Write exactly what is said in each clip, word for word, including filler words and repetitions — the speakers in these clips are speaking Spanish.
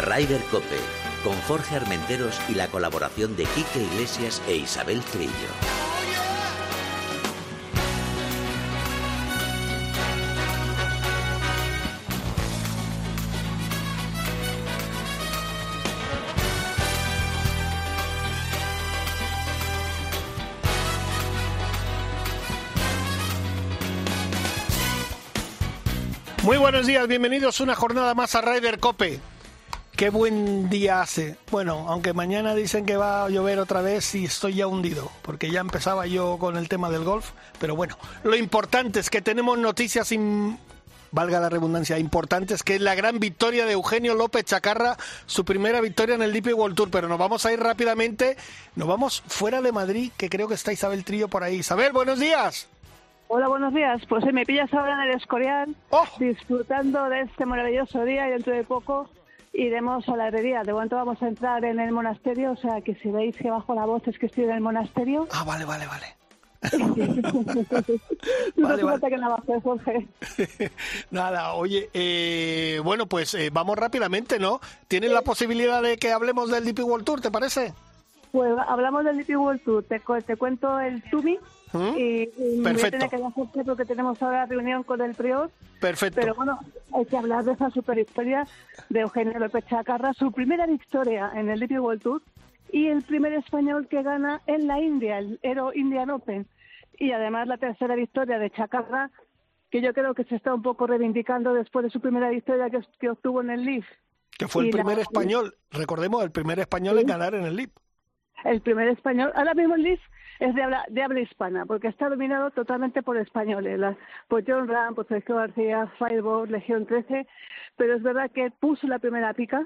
Ryder Cope, con Jorge Armenteros y la colaboración de Quique Iglesias e Isabel Trillo. Muy buenos días, bienvenidos una jornada más a Ryder Cope. Qué buen día hace. Bueno, aunque mañana dicen que va a llover otra vez y estoy ya hundido, porque ya empezaba yo con el tema del golf. Pero bueno, lo importante es que tenemos noticias, in... valga la redundancia, importantes, que es la gran victoria de Eugenio López Chacarra, su primera victoria en el D P World Tour. Pero nos vamos a ir rápidamente, nos vamos fuera de Madrid, que creo que está Isabel Trillo por ahí. Isabel, buenos días. Hola, buenos días. Pues eh, me pillas ahora en el Escorial, oh. disfrutando de este maravilloso día, y dentro de poco iremos a la herrería. De momento vamos a entrar en el monasterio, o sea que si veis que bajo la voz es que estoy en el monasterio. Ah, vale, vale, vale. no vale, vale. Que nada, hacer, Jorge. Nada, oye, eh, bueno, pues eh, vamos rápidamente, ¿no? ¿Tienes la posibilidad de que hablemos del D P World Tour, te parece? Pues hablamos del D P World Tour, te, te cuento el Tumi. ¿Mm? Y, y me voy a tener que hacer porque tenemos ahora reunión con el prior. Perfecto. Pero bueno, hay que hablar de esa super historia de Eugenio López Chacarra, su primera victoria en el D P World Tour y el primer español que gana en la India, el Aero Indian Open. Y además la tercera victoria de Chacarra, que yo creo que se está un poco reivindicando después de su primera victoria que, que obtuvo en el Leaf. Que fue el y primer la... español, recordemos, el primer español ¿Sí? en ganar en el Leaf. El primer español, ahora mismo el Leaf es de habla, de habla hispana, porque está dominado totalmente por españoles, las, por John Ram, por Sergio García, Fireball, Legión trece, pero es verdad que puso la primera pica,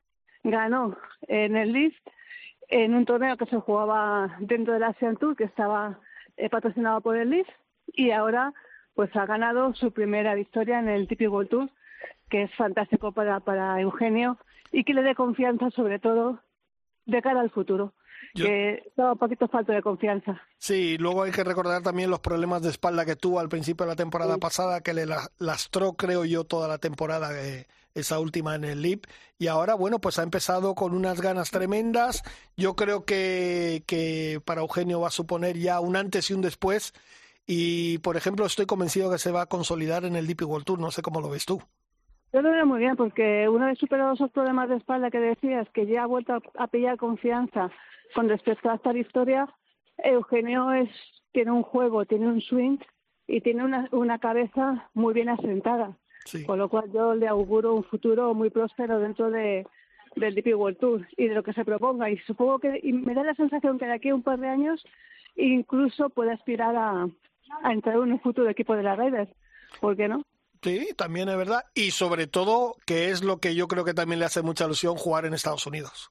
ganó en el Leaf, en un torneo que se jugaba dentro del Asian Tour, que estaba eh, patrocinado por el Leaf, y ahora pues ha ganado su primera victoria en el D P World Tour, que es fantástico para, para Eugenio, y que le dé confianza sobre todo de cara al futuro. Yo... que estaba un poquito falta de confianza. Sí, luego hay que recordar también los problemas de espalda que tuvo al principio de la temporada sí. pasada, que le lastró, creo yo, toda la temporada, eh, esa última en el Leap, y ahora, bueno, pues ha empezado con unas ganas tremendas. Yo creo que, que para Eugenio va a suponer ya un antes y un después, y, por ejemplo, estoy convencido que se va a consolidar en el D P World Tour. No sé cómo lo ves tú. Yo lo veo muy bien, porque una vez superados esos problemas de espalda que decías, que ya ha vuelto a, a pillar confianza con respecto a esta victoria, Eugenio es, tiene un juego, tiene un swing y tiene una, una cabeza muy bien asentada. Sí. Con lo cual yo le auguro un futuro muy próspero dentro de, del D P World Tour y de lo que se proponga. Y supongo que y me da la sensación que de aquí a un par de años incluso puede aspirar a, a entrar en un futuro equipo de la Ryder. ¿Por qué no? Sí, también es verdad. Y sobre todo, que es lo que yo creo que también le hace mucha ilusión, jugar en Estados Unidos.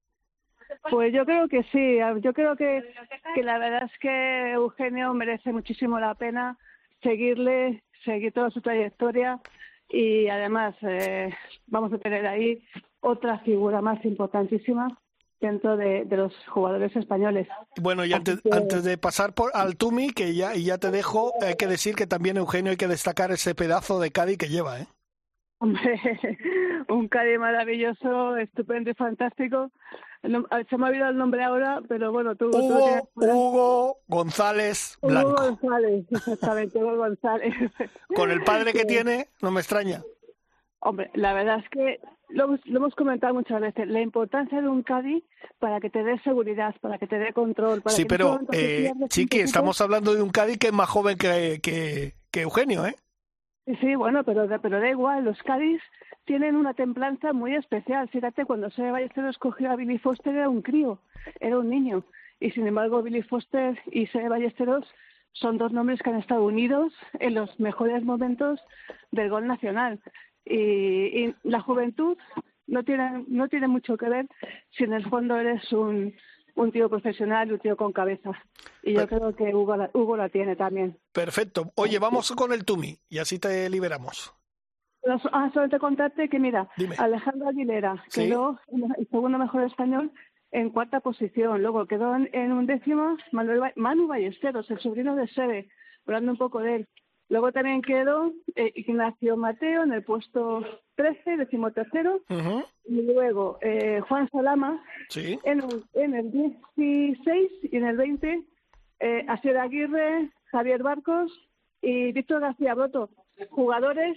Pues yo creo que sí, yo creo que, que la verdad es que Eugenio merece muchísimo la pena seguirle, seguir toda su trayectoria y además eh, vamos a tener ahí otra figura más importantísima dentro de, de los jugadores españoles. Bueno, y antes, que... antes de pasar por al Tumi, que ya, y ya te dejo, hay que decir que también Eugenio hay que destacar ese pedazo de Caddy que lleva, ¿eh? Hombre, un Caddy maravilloso, estupendo y fantástico. No, se me ha olvidado el nombre ahora, pero bueno, tú... Hugo, tú Hugo González Blanco. Hugo González, exactamente, Hugo González. Con el padre que tiene, no me extraña. Hombre, la verdad es que lo, lo hemos comentado muchas veces, la importancia de un Caddy para que te dé seguridad, para que te dé control. Para sí, que pero, eh, Chiqui, estamos hablando de un Caddy que es más joven que, que, que Eugenio, ¿eh? Sí, bueno, pero, pero da igual, los Cádiz tienen una templanza muy especial. Fíjate, cuando Seve Ballesteros escogió a Billy Foster era un crío, era un niño. Y sin embargo, Billy Foster y Seve Ballesteros son dos nombres que han estado unidos en los mejores momentos del gol nacional. Y, y la juventud no tiene, no tiene mucho que ver si en el fondo eres un... un tío profesional y un tío con cabeza. Y yo creo que Hugo la, Hugo la tiene también. Perfecto. Oye, vamos con el Tumi y así te liberamos. Ah, solamente contarte que, mira, Dime. Alejandro Aguilera ¿Sí? quedó el segundo mejor español en cuarta posición. Luego quedó en, en un décimo Manuel, Manu Ballesteros, el sobrino de Seve, hablando un poco de él. Luego también quedó eh, Ignacio Mateo en el puesto trece, decimotercero. Uh-huh. Y luego eh, Juan Salama Sí. en el, en el dieciséis y en el veinte, eh, Asier Aguirre, Javier Barcos y Víctor García Broto. Jugadores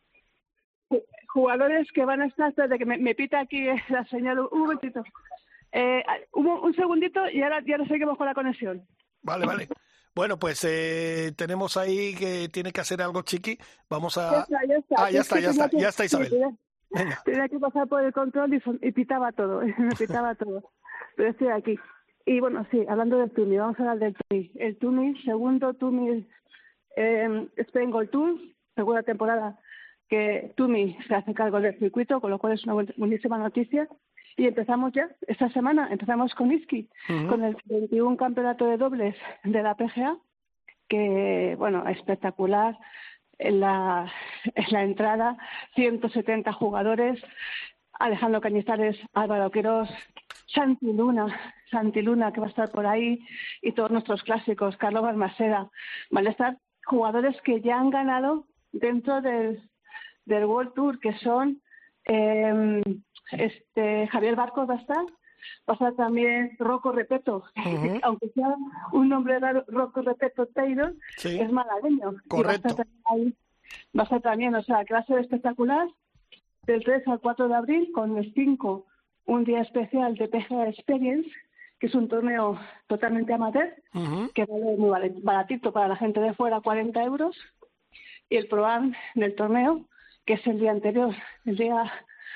jugadores que van a estar, desde que me, me pita aquí la señal, un momentito. Eh, un, un segundito y ahora, y ahora seguimos con la conexión. Vale, vale. Bueno, pues eh, tenemos ahí que tiene que hacer algo, Chiqui. Vamos a... Ya está, ya está. Ah, ya está, ya está, ya está Isabel. Venga. Tenía que pasar por el control y, y pitaba todo, me pitaba todo. Pero estoy aquí. Y bueno, sí, hablando del Tumi, vamos a hablar del Tumi. El Tumi, segundo Tumi eh, Spain Gold Tour, segunda temporada que Tumi se hace cargo del circuito, con lo cual es una buenísima noticia. Y empezamos ya, esta semana, empezamos con Izqui, uh-huh. con el veintiuno campeonato de dobles de la P G A, que, bueno, espectacular. En la, en la entrada, ciento setenta jugadores, Alejandro Cañizares, Álvaro Quirós, Santi Luna, Santi Luna, que va a estar por ahí, y todos nuestros clásicos, Carlos Balmaseda. Van a estar jugadores que ya han ganado dentro del, del World Tour, que son... Eh, Este Javier Barcos va a estar, va a estar también Rocco Repeto, uh-huh. aunque sea un nombre raro, Rocco Repeto Taylor, sí. es malagueño. Correcto. Va a, estar ahí, va a estar también, o sea, que va a ser espectacular, del tres al cuatro de abril, con el cinco, un día especial de P G A Experience, que es un torneo totalmente amateur, uh-huh. que vale muy baratito para la gente de fuera, cuarenta euros, y el Pro-Am del torneo, que es el día anterior, el día...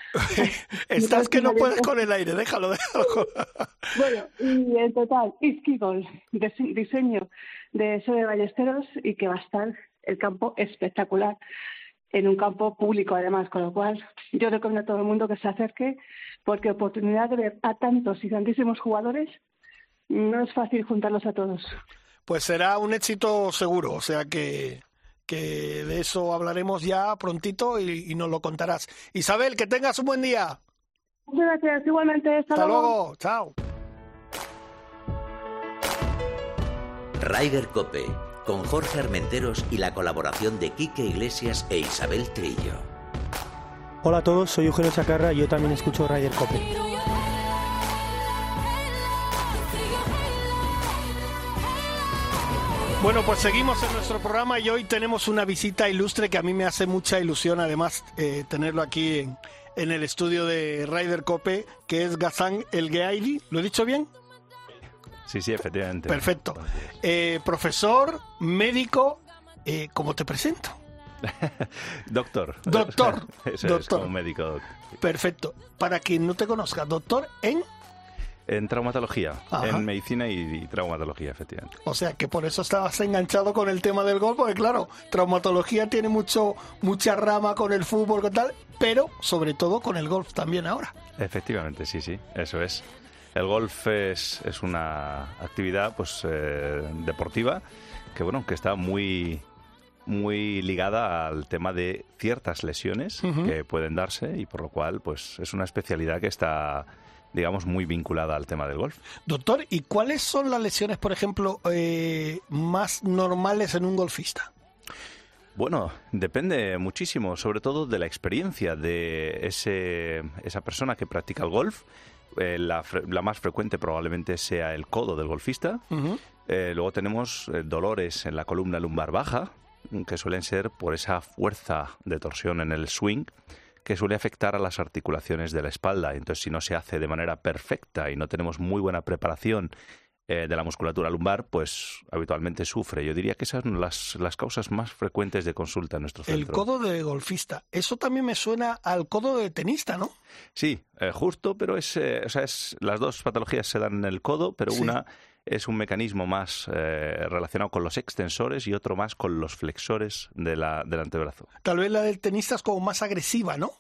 Estás que no puedes con el aire, déjalo, déjalo. Bueno, y en total, Izqui Golf, diseño de Sede Ballesteros, y que va a estar el campo espectacular, en un campo público además, con lo cual yo recomiendo a todo el mundo que se acerque, porque oportunidad de ver a tantos y tantísimos jugadores, no es fácil juntarlos a todos. Pues será un éxito seguro, o sea que... que de eso hablaremos ya prontito y, y nos lo contarás. Isabel, que tengas un buen día. Muchas gracias, igualmente. Hasta, Hasta luego. luego. Chao. Ryder Cope, con Jorge Armenteros y la colaboración de Quique Iglesias e Isabel Trillo. Hola a todos, soy Eugenio Chacarra y yo también escucho Ryder Cope. Bueno, pues seguimos en nuestro programa y hoy tenemos una visita ilustre que a mí me hace mucha ilusión, además, eh, tenerlo aquí en, en el estudio de Ryder Cope, que es Ghassan El Gheairi. ¿Lo he dicho bien? Sí, sí, efectivamente. Perfecto. Eh, profesor, médico, eh, ¿cómo te presento? Doctor. Doctor. Eso doctor. Es, como médico. Perfecto. Para quien no te conozca, doctor en... En traumatología, Ajá. en medicina y, y traumatología, efectivamente. O sea, que por eso estabas enganchado con el tema del golf, porque claro, traumatología tiene mucho mucha rama con el fútbol y tal, pero sobre todo con el golf también ahora. Efectivamente, sí, sí, eso es. El golf es, es una actividad pues eh, deportiva que, bueno, que está muy... muy ligada al tema de ciertas lesiones uh-huh. que pueden darse y por lo cual pues es una especialidad que está, digamos, muy vinculada al tema del golf. Doctor, ¿y cuáles son las lesiones, por ejemplo, eh, más normales en un golfista? Bueno, depende muchísimo, sobre todo de la experiencia de ese, esa persona que practica el golf. Eh, la, la más frecuente probablemente sea el codo del golfista. Uh-huh. Eh, luego tenemos eh, dolores en la columna lumbar baja, que suelen ser por esa fuerza de torsión en el swing que suele afectar a las articulaciones de la espalda. Entonces, si no se hace de manera perfecta y no tenemos muy buena preparación eh, de la musculatura lumbar, pues habitualmente sufre. Yo diría que esas son las, las causas más frecuentes de consulta en nuestro centro. El codo de golfista. Eso también me suena al codo de tenista, ¿no? Sí, eh, justo, pero es, eh, o sea, es, las dos patologías se dan en el codo, pero sí. Una es un mecanismo más eh, relacionado con los extensores y otro más con los flexores de la, del antebrazo. Tal vez la del tenista es como más agresiva, ¿no?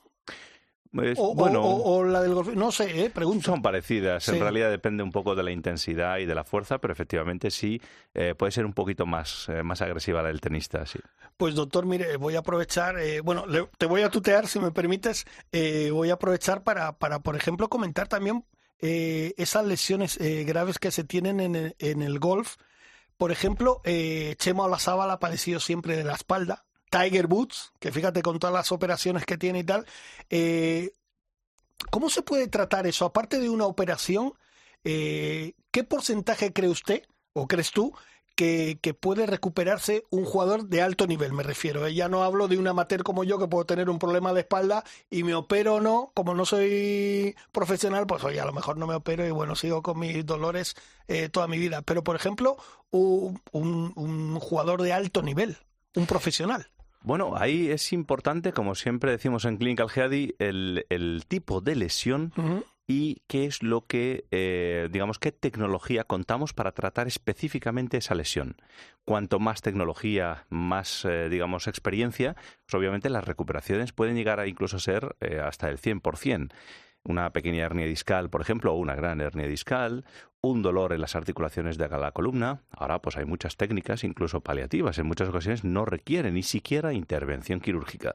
Es, o, bueno, o, o la del golf, no sé, eh, pregunto. Son parecidas, sí. En realidad depende un poco de la intensidad y de la fuerza, pero efectivamente sí, eh, puede ser un poquito más, eh, más agresiva la del tenista, sí. Pues doctor, mire, voy a aprovechar, eh, bueno, le, te voy a tutear si me permites, eh, voy a aprovechar para, para, por ejemplo, comentar también eh, esas lesiones eh, graves que se tienen en el, en el golf, por ejemplo, eh, Chema Olazábal ha padecido siempre de la espalda. Tiger Woods, que fíjate con todas las operaciones que tiene y tal. Eh, ¿Cómo se puede tratar eso? Aparte de una operación, eh, ¿qué porcentaje cree usted, o crees tú, que, que puede recuperarse un jugador de alto nivel? Me refiero, ¿eh? Ya no hablo de un amateur como yo, que puedo tener un problema de espalda y me opero o no. Como no soy profesional, pues oye, a lo mejor no me opero y bueno, sigo con mis dolores eh, toda mi vida. Pero, por ejemplo, un, un, un jugador de alto nivel, un profesional. Bueno, ahí es importante, como siempre decimos en Clinical Heady, el, el tipo de lesión uh-huh. y qué es lo que, eh, digamos, qué tecnología contamos para tratar específicamente esa lesión. Cuanto más tecnología, más, eh, digamos, experiencia, pues obviamente las recuperaciones pueden llegar a incluso ser eh, hasta el cien por ciento. Una pequeña hernia discal, por ejemplo, o una gran hernia discal, un dolor en las articulaciones de la columna. Ahora pues hay muchas técnicas, incluso paliativas. En muchas ocasiones no requieren ni siquiera intervención quirúrgica.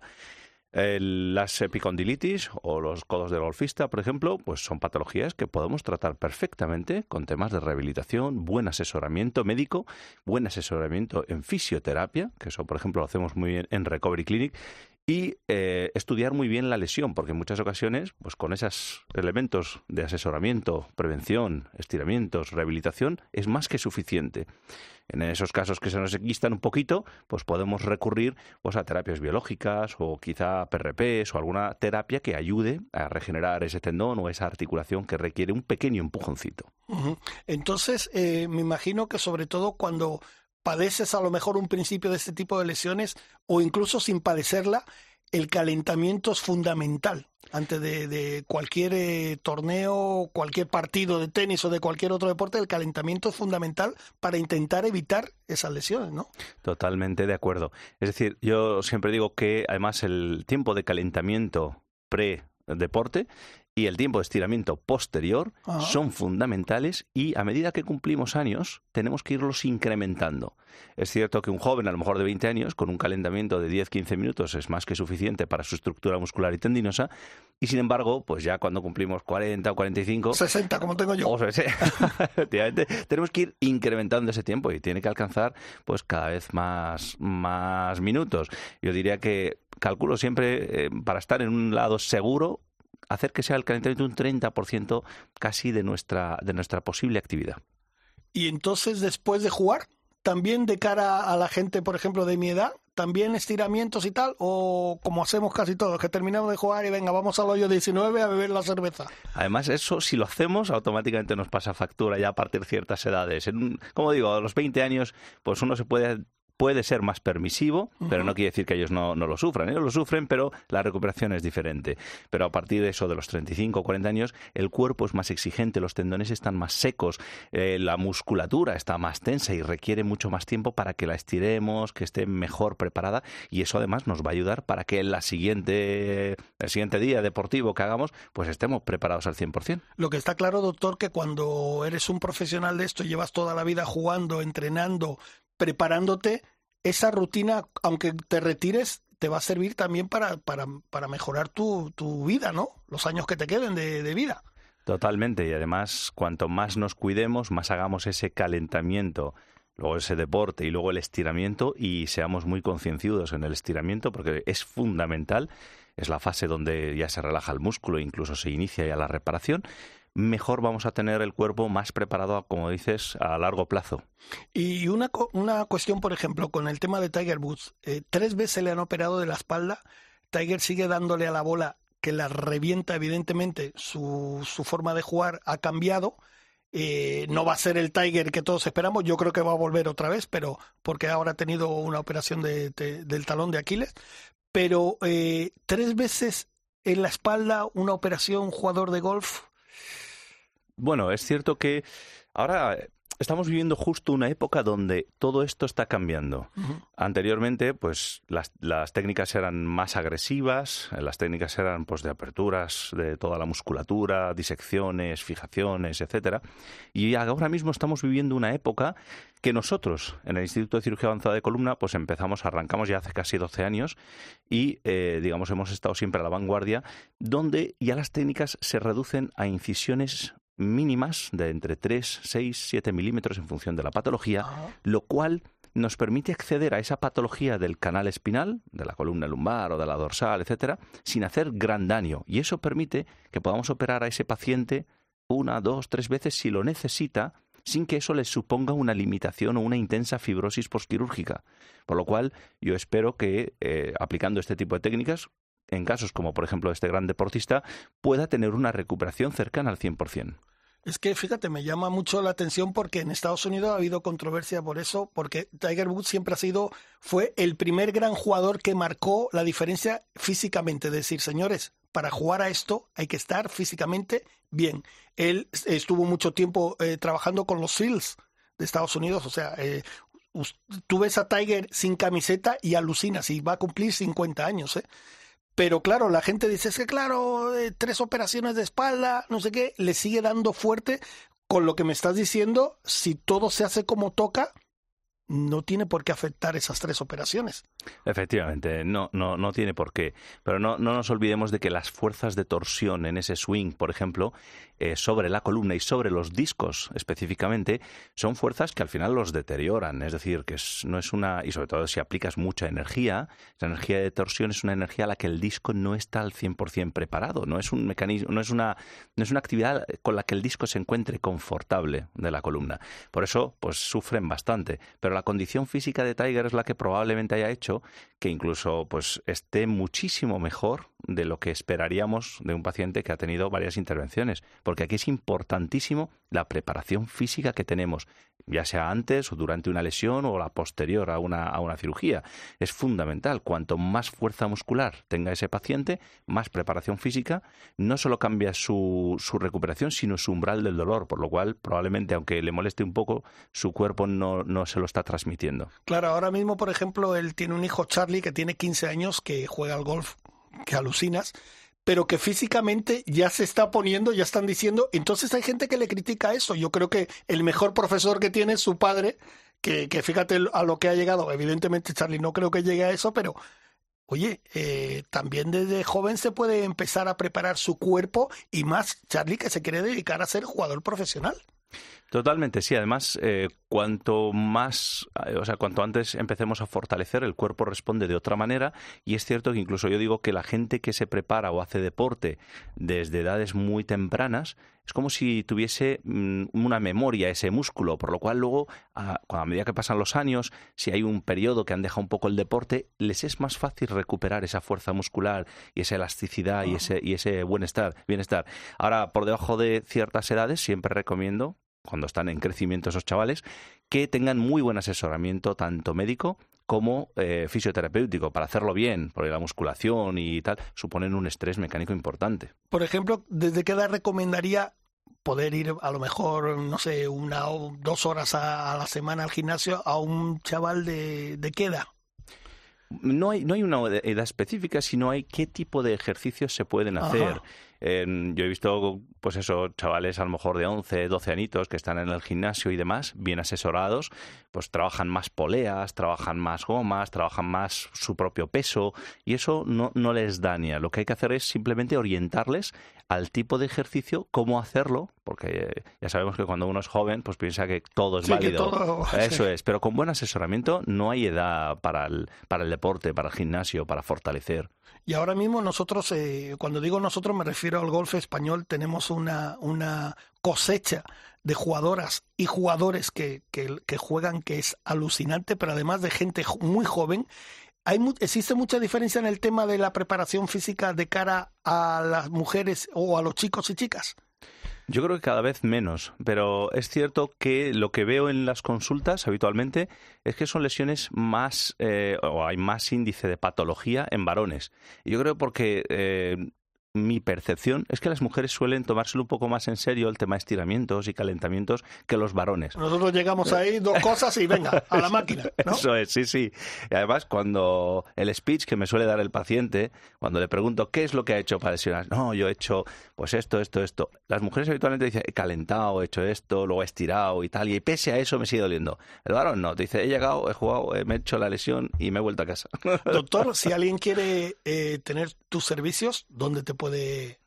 El, las epicondilitis o los codos del golfista, por ejemplo, pues son patologías que podemos tratar perfectamente con temas de rehabilitación, buen asesoramiento médico, buen asesoramiento en fisioterapia, que eso, por ejemplo, lo hacemos muy bien en Recovery Clinic, y eh, estudiar muy bien la lesión, porque en muchas ocasiones, pues con esos elementos de asesoramiento, prevención, estiramientos, rehabilitación, es más que suficiente. En esos casos que se nos enquistan un poquito, pues podemos recurrir pues a terapias biológicas o quizá P R Ps o alguna terapia que ayude a regenerar ese tendón o esa articulación que requiere un pequeño empujoncito. Uh-huh. Entonces, eh, me imagino que sobre todo cuando padeces a lo mejor un principio de este tipo de lesiones o incluso sin padecerla, el calentamiento es fundamental antes de, de cualquier eh, torneo, cualquier partido de tenis o de cualquier otro deporte. El calentamiento es fundamental para intentar evitar esas lesiones, ¿no? Totalmente de acuerdo. Es decir, yo siempre digo que además el tiempo de calentamiento pre-deporte y el tiempo de estiramiento posterior Ajá. son fundamentales, y a medida que cumplimos años tenemos que irlos incrementando. Es cierto que un joven a lo mejor de veinte años con un calentamiento de diez a quince minutos es más que suficiente para su estructura muscular y tendinosa, y sin embargo, pues ya cuando cumplimos cuarenta o cuarenta y cinco... sesenta, como tengo yo. O sesenta, efectivamente, tenemos que ir incrementando ese tiempo y tiene que alcanzar pues cada vez más, más minutos. Yo diría que calculo siempre, eh, para estar en un lado seguro, hacer que sea el calentamiento un treinta por ciento casi de nuestra, de nuestra posible actividad. Y entonces, después de jugar, también de cara a la gente, por ejemplo, de mi edad, también estiramientos y tal, o como hacemos casi todos, que terminamos de jugar y venga, vamos al hoyo diecinueve a beber la cerveza. Además, eso, si lo hacemos, automáticamente nos pasa factura ya a partir de ciertas edades. En, como digo, a los veinte años, pues uno se puede... puede ser más permisivo, uh-huh. pero no quiere decir que ellos no, no lo sufran. Ellos lo sufren, pero la recuperación es diferente. Pero a partir de eso, de los treinta y cinco o cuarenta años, el cuerpo es más exigente, los tendones están más secos, eh, la musculatura está más tensa y requiere mucho más tiempo para que la estiremos, que esté mejor preparada, y eso además nos va a ayudar para que en la siguiente, el siguiente día deportivo que hagamos, pues estemos preparados al cien por ciento. Lo que está claro, doctor, que cuando eres un profesional de esto, llevas toda la vida jugando, entrenando, preparándote, esa rutina, aunque te retires, te va a servir también para, para, para mejorar tu, tu vida, ¿no? Los años que te queden de, de vida. Totalmente, y además, cuanto más nos cuidemos, más hagamos ese calentamiento, luego ese deporte y luego el estiramiento, y seamos muy concienciudos en el estiramiento, porque es fundamental, es la fase donde ya se relaja el músculo, incluso se inicia ya la reparación. Mejor vamos a tener el cuerpo más preparado, como dices, a largo plazo. Y una, una cuestión, por ejemplo, con el tema de Tiger Woods. Eh, tres veces le han operado de la espalda. Tiger sigue dándole a la bola, que la revienta, evidentemente. Su, su forma de jugar ha cambiado. Eh, no va a ser el Tiger que todos esperamos. Yo creo que va a volver otra vez, pero porque ahora ha tenido una operación de, de, del talón de Aquiles. Pero eh, tres veces en la espalda, una operación, jugador de golf... Bueno, es cierto que ahora estamos viviendo justo una época donde todo esto está cambiando. Uh-huh. Anteriormente, pues las, las técnicas eran más agresivas, las técnicas eran pues de aperturas de toda la musculatura, disecciones, fijaciones, etcétera. Y ahora mismo estamos viviendo una época que nosotros, en el Instituto de Cirugía Avanzada de Columna, pues empezamos, arrancamos ya hace casi doce años y, eh, digamos, hemos estado siempre a la vanguardia, donde ya las técnicas se reducen a incisiones mínimas de entre tres, seis, siete milímetros en función de la patología, Ajá. lo cual nos permite acceder a esa patología del canal espinal, de la columna lumbar o de la dorsal, etcétera, sin hacer gran daño. Y eso permite que podamos operar a ese paciente una, dos, tres veces si lo necesita, sin que eso le suponga una limitación o una intensa fibrosis posquirúrgica. Por lo cual, yo espero que, eh, aplicando este tipo de técnicas, en casos como, por ejemplo, este gran deportista, pueda tener una recuperación cercana al cien por ciento. Es que, fíjate, me llama mucho la atención porque en Estados Unidos ha habido controversia por eso, porque Tiger Woods siempre ha sido, fue el primer gran jugador que marcó la diferencia físicamente. Es decir, señores, para jugar a esto hay que estar físicamente bien. Él estuvo mucho tiempo eh, trabajando con los SEALs de Estados Unidos, o sea, eh, tú ves a Tiger sin camiseta y alucinas, y va a cumplir cincuenta años, ¿eh? Pero claro, la gente dice, es que claro, eh, tres operaciones de espalda, no sé qué, le sigue dando fuerte. Con lo que me estás diciendo, si todo se hace como toca, no tiene por qué afectar esas tres operaciones. Efectivamente, no, no, no tiene por qué. Pero no, no nos olvidemos de que las fuerzas de torsión en ese swing, por ejemplo, eh, sobre la columna y sobre los discos específicamente, son fuerzas que al final los deterioran. Es decir, que es, no es una... Y sobre todo si aplicas mucha energía, esa energía de torsión es una energía a la que el disco no está al cien por ciento preparado. No es un mecanismo, no es una, no es una actividad con la que el disco se encuentre confortable de la columna. Por eso, pues sufren bastante. Pero la condición física de Tiger es la que probablemente haya hecho que incluso pues esté muchísimo mejor de lo que esperaríamos de un paciente que ha tenido varias intervenciones, porque aquí es importantísimo la preparación física que tenemos, ya sea antes o durante una lesión o la posterior a una, a una cirugía. Es fundamental. Cuanto más fuerza muscular tenga ese paciente, más preparación física, no solo cambia su, su recuperación, sino su umbral del dolor, por lo cual probablemente, aunque le moleste un poco, su cuerpo no, no se lo está transmitiendo. Claro, ahora mismo, por ejemplo, él tiene un hijo, Charlie, que tiene quince años, que juega al golf, que alucinas, pero que físicamente ya se está poniendo, ya están diciendo, entonces hay gente que le critica eso. Yo creo que el mejor profesor que tiene es su padre, que, que fíjate a lo que ha llegado. Evidentemente Charlie no creo que llegue a eso, pero oye, eh, también desde joven se puede empezar a preparar su cuerpo, y más Charlie, que se quiere dedicar a ser jugador profesional. Totalmente, sí. Además, eh, cuanto más, eh, o sea, cuanto antes empecemos a fortalecer, el cuerpo responde de otra manera. Y es cierto que incluso yo digo que la gente que se prepara o hace deporte desde edades muy tempranas es como si tuviese mm, una memoria ese músculo, por lo cual luego, a, a medida que pasan los años, si hay un periodo que han dejado un poco el deporte, les es más fácil recuperar esa fuerza muscular y esa elasticidad y ese, y ese bienestar, bienestar. Ahora, por debajo de ciertas edades, siempre recomiendo, cuando están en crecimiento esos chavales, que tengan muy buen asesoramiento, tanto médico como eh, fisioterapéutico, para hacerlo bien, porque la musculación y tal suponen un estrés mecánico importante. Por ejemplo, ¿desde qué edad recomendaría poder ir a lo mejor, no sé, una o dos horas a, a la semana al gimnasio a un chaval de, de qué edad? No hay, no hay una edad específica, sino hay qué tipo de ejercicios se pueden hacer. Eh, yo he visto, pues eso, chavales a lo mejor de once, doce añitos que están en el gimnasio y demás, bien asesorados, pues trabajan más poleas, trabajan más gomas, trabajan más su propio peso, y eso no, no les daña. Lo que hay que hacer es simplemente orientarles al tipo de ejercicio, cómo hacerlo, porque ya sabemos que cuando uno es joven, pues piensa que todo es sí, válido. Que todo... Eso es, pero con buen asesoramiento no hay edad para el, para el deporte, para el gimnasio, para fortalecer. Y ahora mismo nosotros, eh, cuando digo nosotros me refiero al golf español, tenemos una, una cosecha de jugadoras y jugadores que, que, que juegan que es alucinante, pero además de gente muy joven. Hay, ¿Existe mucha diferencia en el tema de la preparación física de cara a las mujeres o a los chicos y chicas? Yo creo que cada vez menos, pero es cierto que lo que veo en las consultas habitualmente es que son lesiones más, eh, o hay más índice de patología en varones. Y yo creo porque eh, mi percepción es que las mujeres suelen tomárselo un poco más en serio el tema de estiramientos y calentamientos que los varones. Nosotros llegamos ahí, dos cosas y venga, a la máquina, ¿no? Eso es, sí, sí. Y además, cuando el speech que me suele dar el paciente, cuando le pregunto qué es lo que ha hecho para lesionar, no, yo he hecho pues esto, esto, esto. Las mujeres habitualmente dicen, he calentado, he hecho esto, luego he estirado y tal, y pese a eso me sigue doliendo. El varón no, te dice, he llegado, he jugado, me he hecho la lesión y me he vuelto a casa. Doctor, si alguien quiere eh, tener tus servicios, ¿dónde te puede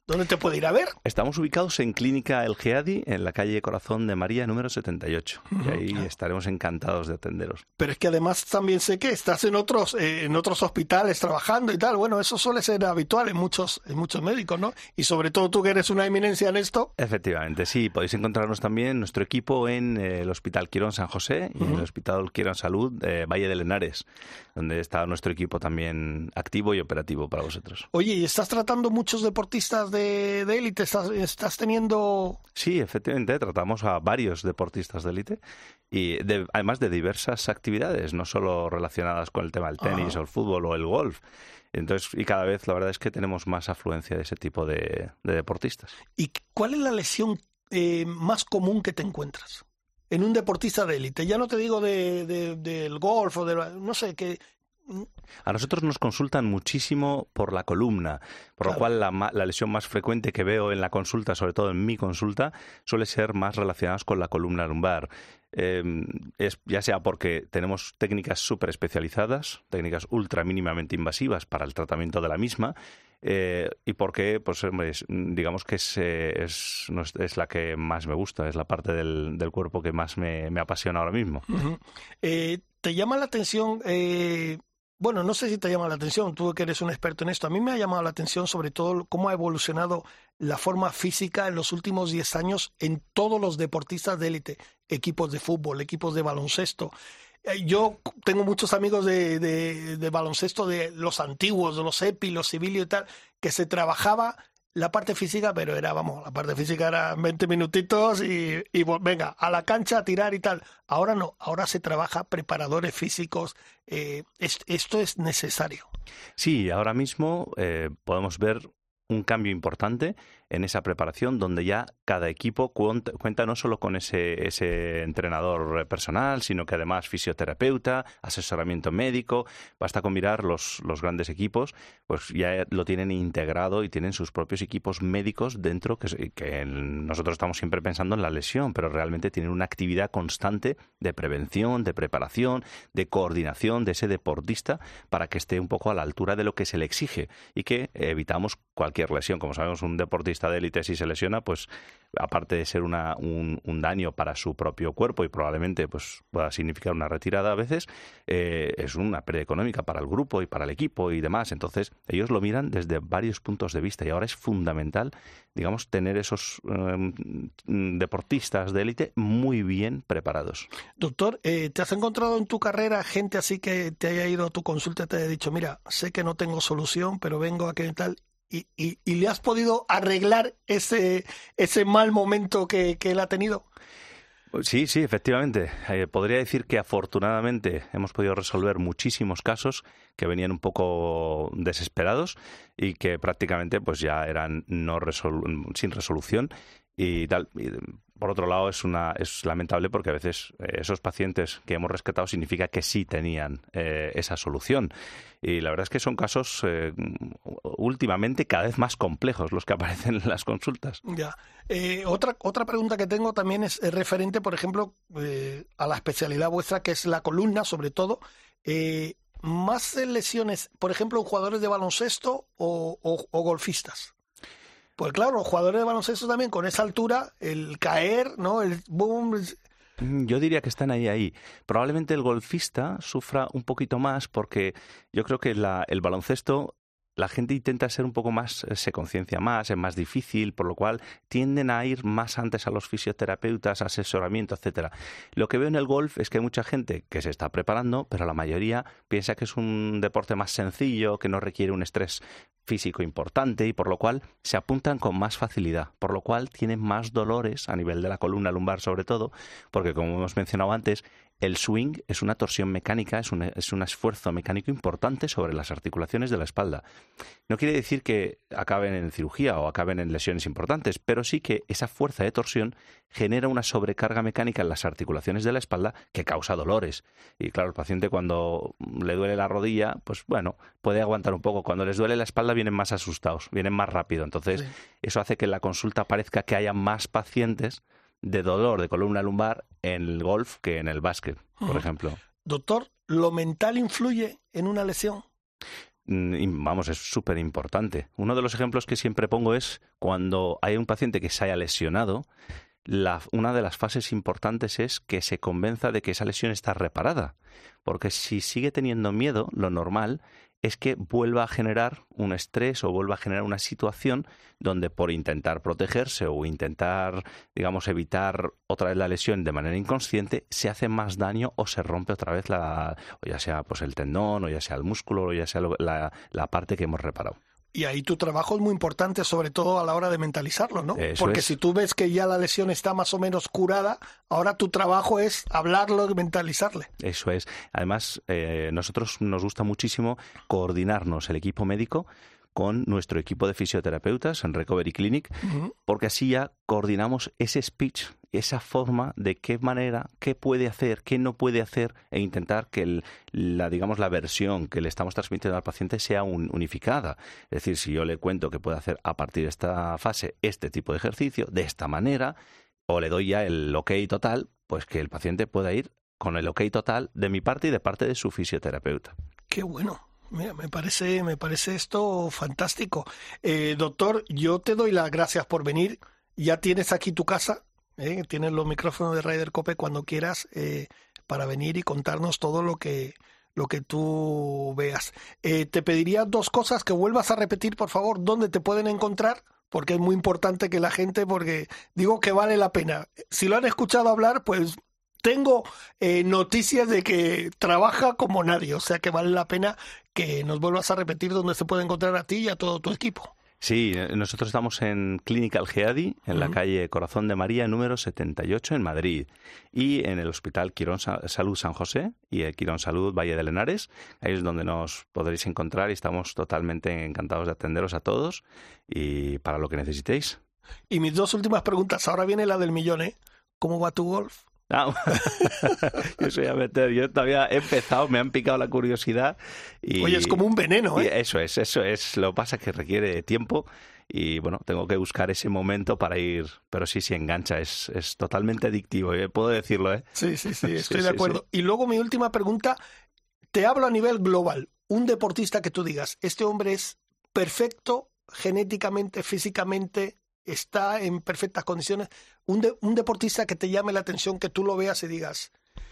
¿Dónde te puede ir a ver? Estamos ubicados en Clínica El Geadi, en la calle Corazón de María, número setenta y ocho. Uh-huh. Y ahí estaremos encantados de atenderos. Pero es que además también sé que estás en otros eh, en otros hospitales trabajando y tal. Bueno, eso suele ser habitual en muchos en muchos médicos, ¿no? Y sobre todo tú que eres una eminencia en esto. Efectivamente, sí. Podéis encontrarnos también nuestro equipo en eh, el Hospital Quirón San José y uh-huh. en el Hospital Quirón Salud eh, Valle de Lenares, donde está nuestro equipo también activo y operativo para vosotros. Oye, ¿y estás tratando muchos deportistas de de élite? ¿Estás, ¿Estás teniendo...? Sí, efectivamente, tratamos a varios deportistas de élite y de, además de diversas actividades, no solo relacionadas con el tema del tenis ah. o el fútbol o el golf. Entonces, y cada vez la verdad es que tenemos más afluencia de ese tipo de, de deportistas. ¿Y cuál es la lesión eh, más común que te encuentras en un deportista de élite? Ya no te digo de, de, del golf o de... no sé, que... A nosotros nos consultan muchísimo por la columna, por claro. lo cual la, la lesión más frecuente que veo en la consulta, sobre todo en mi consulta, suele ser más relacionada con la columna lumbar. Eh, es, ya sea porque tenemos técnicas súper especializadas, técnicas ultra mínimamente invasivas para el tratamiento de la misma, eh, y porque, pues, es, digamos que es, es, es la que más me gusta, es la parte del, del cuerpo que más me, me apasiona ahora mismo. Uh-huh. Eh, ¿Te llama la atención... Eh... Bueno, no sé si te llama la atención, tú que eres un experto en esto. A mí me ha llamado la atención sobre todo cómo ha evolucionado la forma física en los últimos diez años en todos los deportistas de élite, equipos de fútbol, equipos de baloncesto. Yo tengo muchos amigos de, de, de baloncesto de los antiguos, de los EPI, los Civilio y tal, que se trabajaba la parte física, pero era, vamos, la parte física era veinte minutitos y, y venga, a la cancha a tirar y tal. Ahora no, ahora se trabaja preparadores físicos. Eh, es, esto es necesario. Sí, ahora mismo eh, podemos ver un cambio importante en esa preparación donde ya cada equipo cuenta, cuenta no solo con ese, ese entrenador personal, sino que además fisioterapeuta, asesoramiento médico. Basta con mirar los, los grandes equipos, pues ya lo tienen integrado y tienen sus propios equipos médicos dentro, que, que nosotros estamos siempre pensando en la lesión, pero realmente tienen una actividad constante de prevención, de preparación, de coordinación de ese deportista para que esté un poco a la altura de lo que se le exige y que evitamos cualquier lesión. Como sabemos, un deportista de élite si se lesiona, pues aparte de ser una, un, un daño para su propio cuerpo y probablemente pues pueda significar una retirada a veces, eh, es una pérdida económica para el grupo y para el equipo y demás. Entonces ellos lo miran desde varios puntos de vista y ahora es fundamental, digamos, tener esos eh, deportistas de élite muy bien preparados. Doctor, eh, ¿te has encontrado en tu carrera gente así que te haya ido a tu consulta y te haya dicho, mira, sé que no tengo solución, pero vengo aquí y tal? Y, y, y le has podido arreglar ese, ese mal momento que, que él ha tenido? Sí, sí, efectivamente. Eh, podría decir que afortunadamente hemos podido resolver muchísimos casos que venían un poco desesperados y que prácticamente pues ya eran no resolu- sin resolución y tal. Y, por otro lado, es una es lamentable porque a veces eh, esos pacientes que hemos rescatado significa que sí tenían eh, esa solución. Y la verdad es que son casos eh, últimamente cada vez más complejos los que aparecen en las consultas. Ya. Eh, otra otra pregunta que tengo también es, es referente, por ejemplo, eh, a la especialidad vuestra, que es la columna, sobre todo. Eh, ¿Más lesiones, por ejemplo, en jugadores de baloncesto o, o, o golfistas? Pues claro, los jugadores de baloncesto también con esa altura, el caer, ¿no? El boom. Yo diría que están ahí, ahí. Probablemente el golfista sufra un poquito más porque yo creo que la, el baloncesto, la gente intenta ser un poco más, se conciencia más, es más difícil, por lo cual tienden a ir más antes a los fisioterapeutas, asesoramiento, etcétera. Lo que veo en el golf es que hay mucha gente que se está preparando, pero la mayoría piensa que es un deporte más sencillo, que no requiere un estrés físico importante y por lo cual se apuntan con más facilidad, por lo cual tienen más dolores a nivel de la columna lumbar sobre todo, porque como hemos mencionado antes, el swing es una torsión mecánica, es un, es un esfuerzo mecánico importante sobre las articulaciones de la espalda. No quiere decir que acaben en cirugía o acaben en lesiones importantes, pero sí que esa fuerza de torsión genera una sobrecarga mecánica en las articulaciones de la espalda que causa dolores. Y claro, el paciente cuando le duele la rodilla, pues bueno, puede aguantar un poco. Cuando les duele la espalda vienen más asustados, vienen más rápido. Entonces, sí. Eso hace que en la consulta parezca que haya más pacientes de dolor de columna lumbar en el golf que en el básquet, por uh-huh. ejemplo. Doctor, ¿lo mental influye en una lesión? Vamos, es súper importante. Uno de los ejemplos que siempre pongo es cuando hay un paciente que se haya lesionado, la, una de las fases importantes es que se convenza de que esa lesión está reparada. Porque si sigue teniendo miedo, lo normal es que vuelva a generar un estrés o vuelva a generar una situación donde por intentar protegerse o intentar, digamos, evitar otra vez la lesión de manera inconsciente, se hace más daño o se rompe otra vez la, o ya sea pues el tendón, o ya sea el músculo, o ya sea lo, la, la parte que hemos reparado. Y ahí tu trabajo es muy importante, sobre todo a la hora de mentalizarlo, ¿no? Eso Porque es. si tú ves que ya la lesión está más o menos curada, ahora tu trabajo es hablarlo y mentalizarle. Eso es. Además, eh, nosotros nos gusta muchísimo coordinarnos el equipo médico con nuestro equipo de fisioterapeutas en Recovery Clinic, uh-huh. porque así ya coordinamos ese speech, esa forma de qué manera, qué puede hacer, qué no puede hacer, e intentar que el, la, digamos, la versión que le estamos transmitiendo al paciente sea un, unificada. Es decir, si yo le cuento que puede hacer a partir de esta fase este tipo de ejercicio, de esta manera, o le doy ya el ok total, pues que el paciente pueda ir con el ok total de mi parte y de parte de su fisioterapeuta. ¡Qué bueno! Mira, me parece, me parece esto fantástico. Eh, doctor, yo te doy las gracias por venir. Ya tienes aquí tu casa, ¿eh? Tienes los micrófonos de Ryder Cope cuando quieras eh, para venir y contarnos todo lo que, lo que tú veas. Eh, te pediría dos cosas, que vuelvas a repetir, por favor, dónde te pueden encontrar, porque es muy importante que la gente, porque digo que vale la pena. Si lo han escuchado hablar, pues tengo eh, noticias de que trabaja como nadie, o sea que vale la pena que nos vuelvas a repetir dónde se puede encontrar a ti y a todo tu equipo. Sí, nosotros estamos en Clinical Geadi, en uh-huh. la calle Corazón de María, número setenta y ocho, en Madrid, y en el Hospital Quirón Salud San José y el Quirón Salud Valle de Lenares. Ahí es donde nos podréis encontrar y estamos totalmente encantados de atenderos a todos y para lo que necesitéis. Y mis dos últimas preguntas, ahora viene la del millón, ¿eh? ¿Cómo va tu golf? No. Yo soy amateur, yo todavía he empezado, me han picado la curiosidad. Y, Oye, es como un veneno, ¿eh? Eso es, eso es. Lo que pasa es que requiere tiempo y, bueno, tengo que buscar ese momento para ir. Pero sí, sí, engancha, es, es totalmente adictivo, ¿eh? Puedo decirlo, ¿eh? Sí, sí, sí, estoy sí, de acuerdo. Sí, sí. Y luego mi última pregunta, te hablo a nivel global. Un deportista que tú digas, este hombre es perfecto genéticamente, físicamente, está en perfectas condiciones. Un, de, un deportista que te llame la atención, que tú lo veas y digas.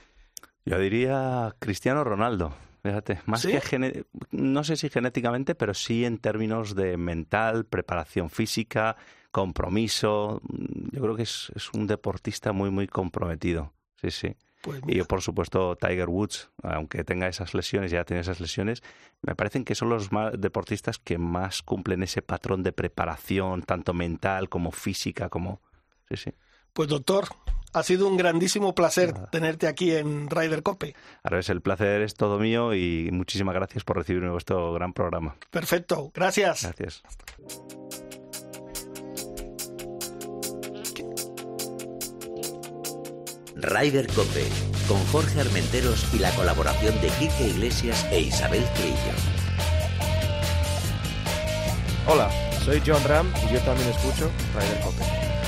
Yo diría Cristiano Ronaldo, fíjate, más ¿Sí? que gene- no sé si genéticamente, pero sí en términos de mental, preparación física, compromiso. Yo creo que es, es un deportista muy, muy comprometido. Sí, sí. Pues y por supuesto Tiger Woods, aunque tenga esas lesiones, ya tiene esas lesiones, me parecen que son los más deportistas que más cumplen ese patrón de preparación, tanto mental como física, como... Sí, sí. Pues doctor, ha sido un grandísimo placer ah. tenerte aquí en Ryder Cope. Ahora es el placer es todo mío y muchísimas gracias por recibirme en vuestro gran programa. Perfecto, gracias. Gracias. Ryder Cope, con Jorge Armenteros y la colaboración de Quique Iglesias e Isabel Trillo. Hola, soy John Ram y yo también escucho Ryder Cope.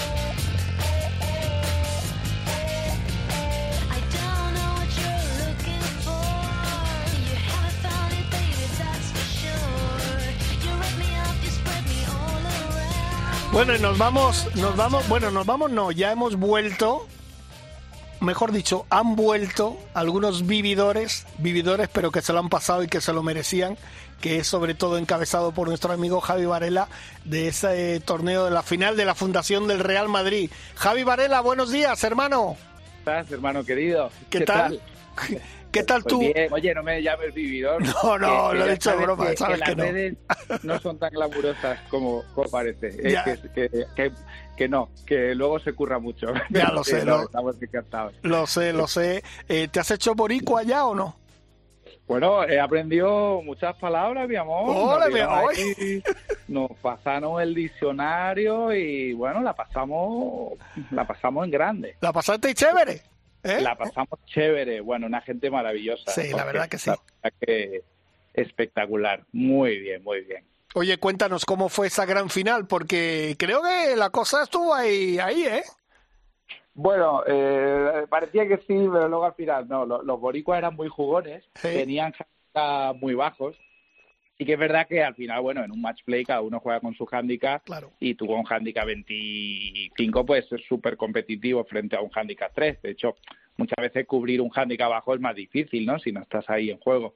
Bueno, y nos vamos, nos vamos, bueno, nos vamos, no, ya hemos vuelto. Mejor dicho, han vuelto algunos vividores, vividores, pero que se lo han pasado y que se lo merecían, que es sobre todo encabezado por nuestro amigo Javi Varela, de ese torneo de la final de la Fundación del Real Madrid. Javi Varela, buenos días, hermano. ¿Cómo estás, hermano querido? ¿Qué, ¿Qué tal? tal? ¿Qué tal pues tú? Bien. Oye, no me llames vividor. No, no, que, lo que he hecho de broma, que, sabes que, que las no. redes no son tan glamurosas como, como parece. Es que, que, que, que no, que luego se curra mucho. Ya lo sé, no, lo, estamos encantados. Lo sé, lo sé. Eh, ¿Te has hecho boricua ya o no? Bueno, he aprendido muchas palabras, mi amor. ¡Hola, mi amor! Nos pasaron el diccionario y, bueno, la pasamos la pasamos en grande. ¿La pasaste chévere? ¿Eh? La pasamos chévere. Bueno, una gente maravillosa. Sí, la verdad que sí. La verdad que espectacular. Muy bien, muy bien. Oye, cuéntanos cómo fue esa gran final, porque creo que la cosa estuvo ahí, ahí, ¿eh? Bueno, eh, parecía que sí, pero luego al final no. Los, los boricuas eran muy jugones, sí. Tenían muy bajos Sí que es verdad que al final, bueno, en un match play cada uno juega con su handicap, claro. Y tú con un handicap veinticinco pues es súper competitivo frente a un handicap tres. De hecho, muchas veces cubrir un handicap bajo es más difícil, ¿no? Si no estás ahí en juego.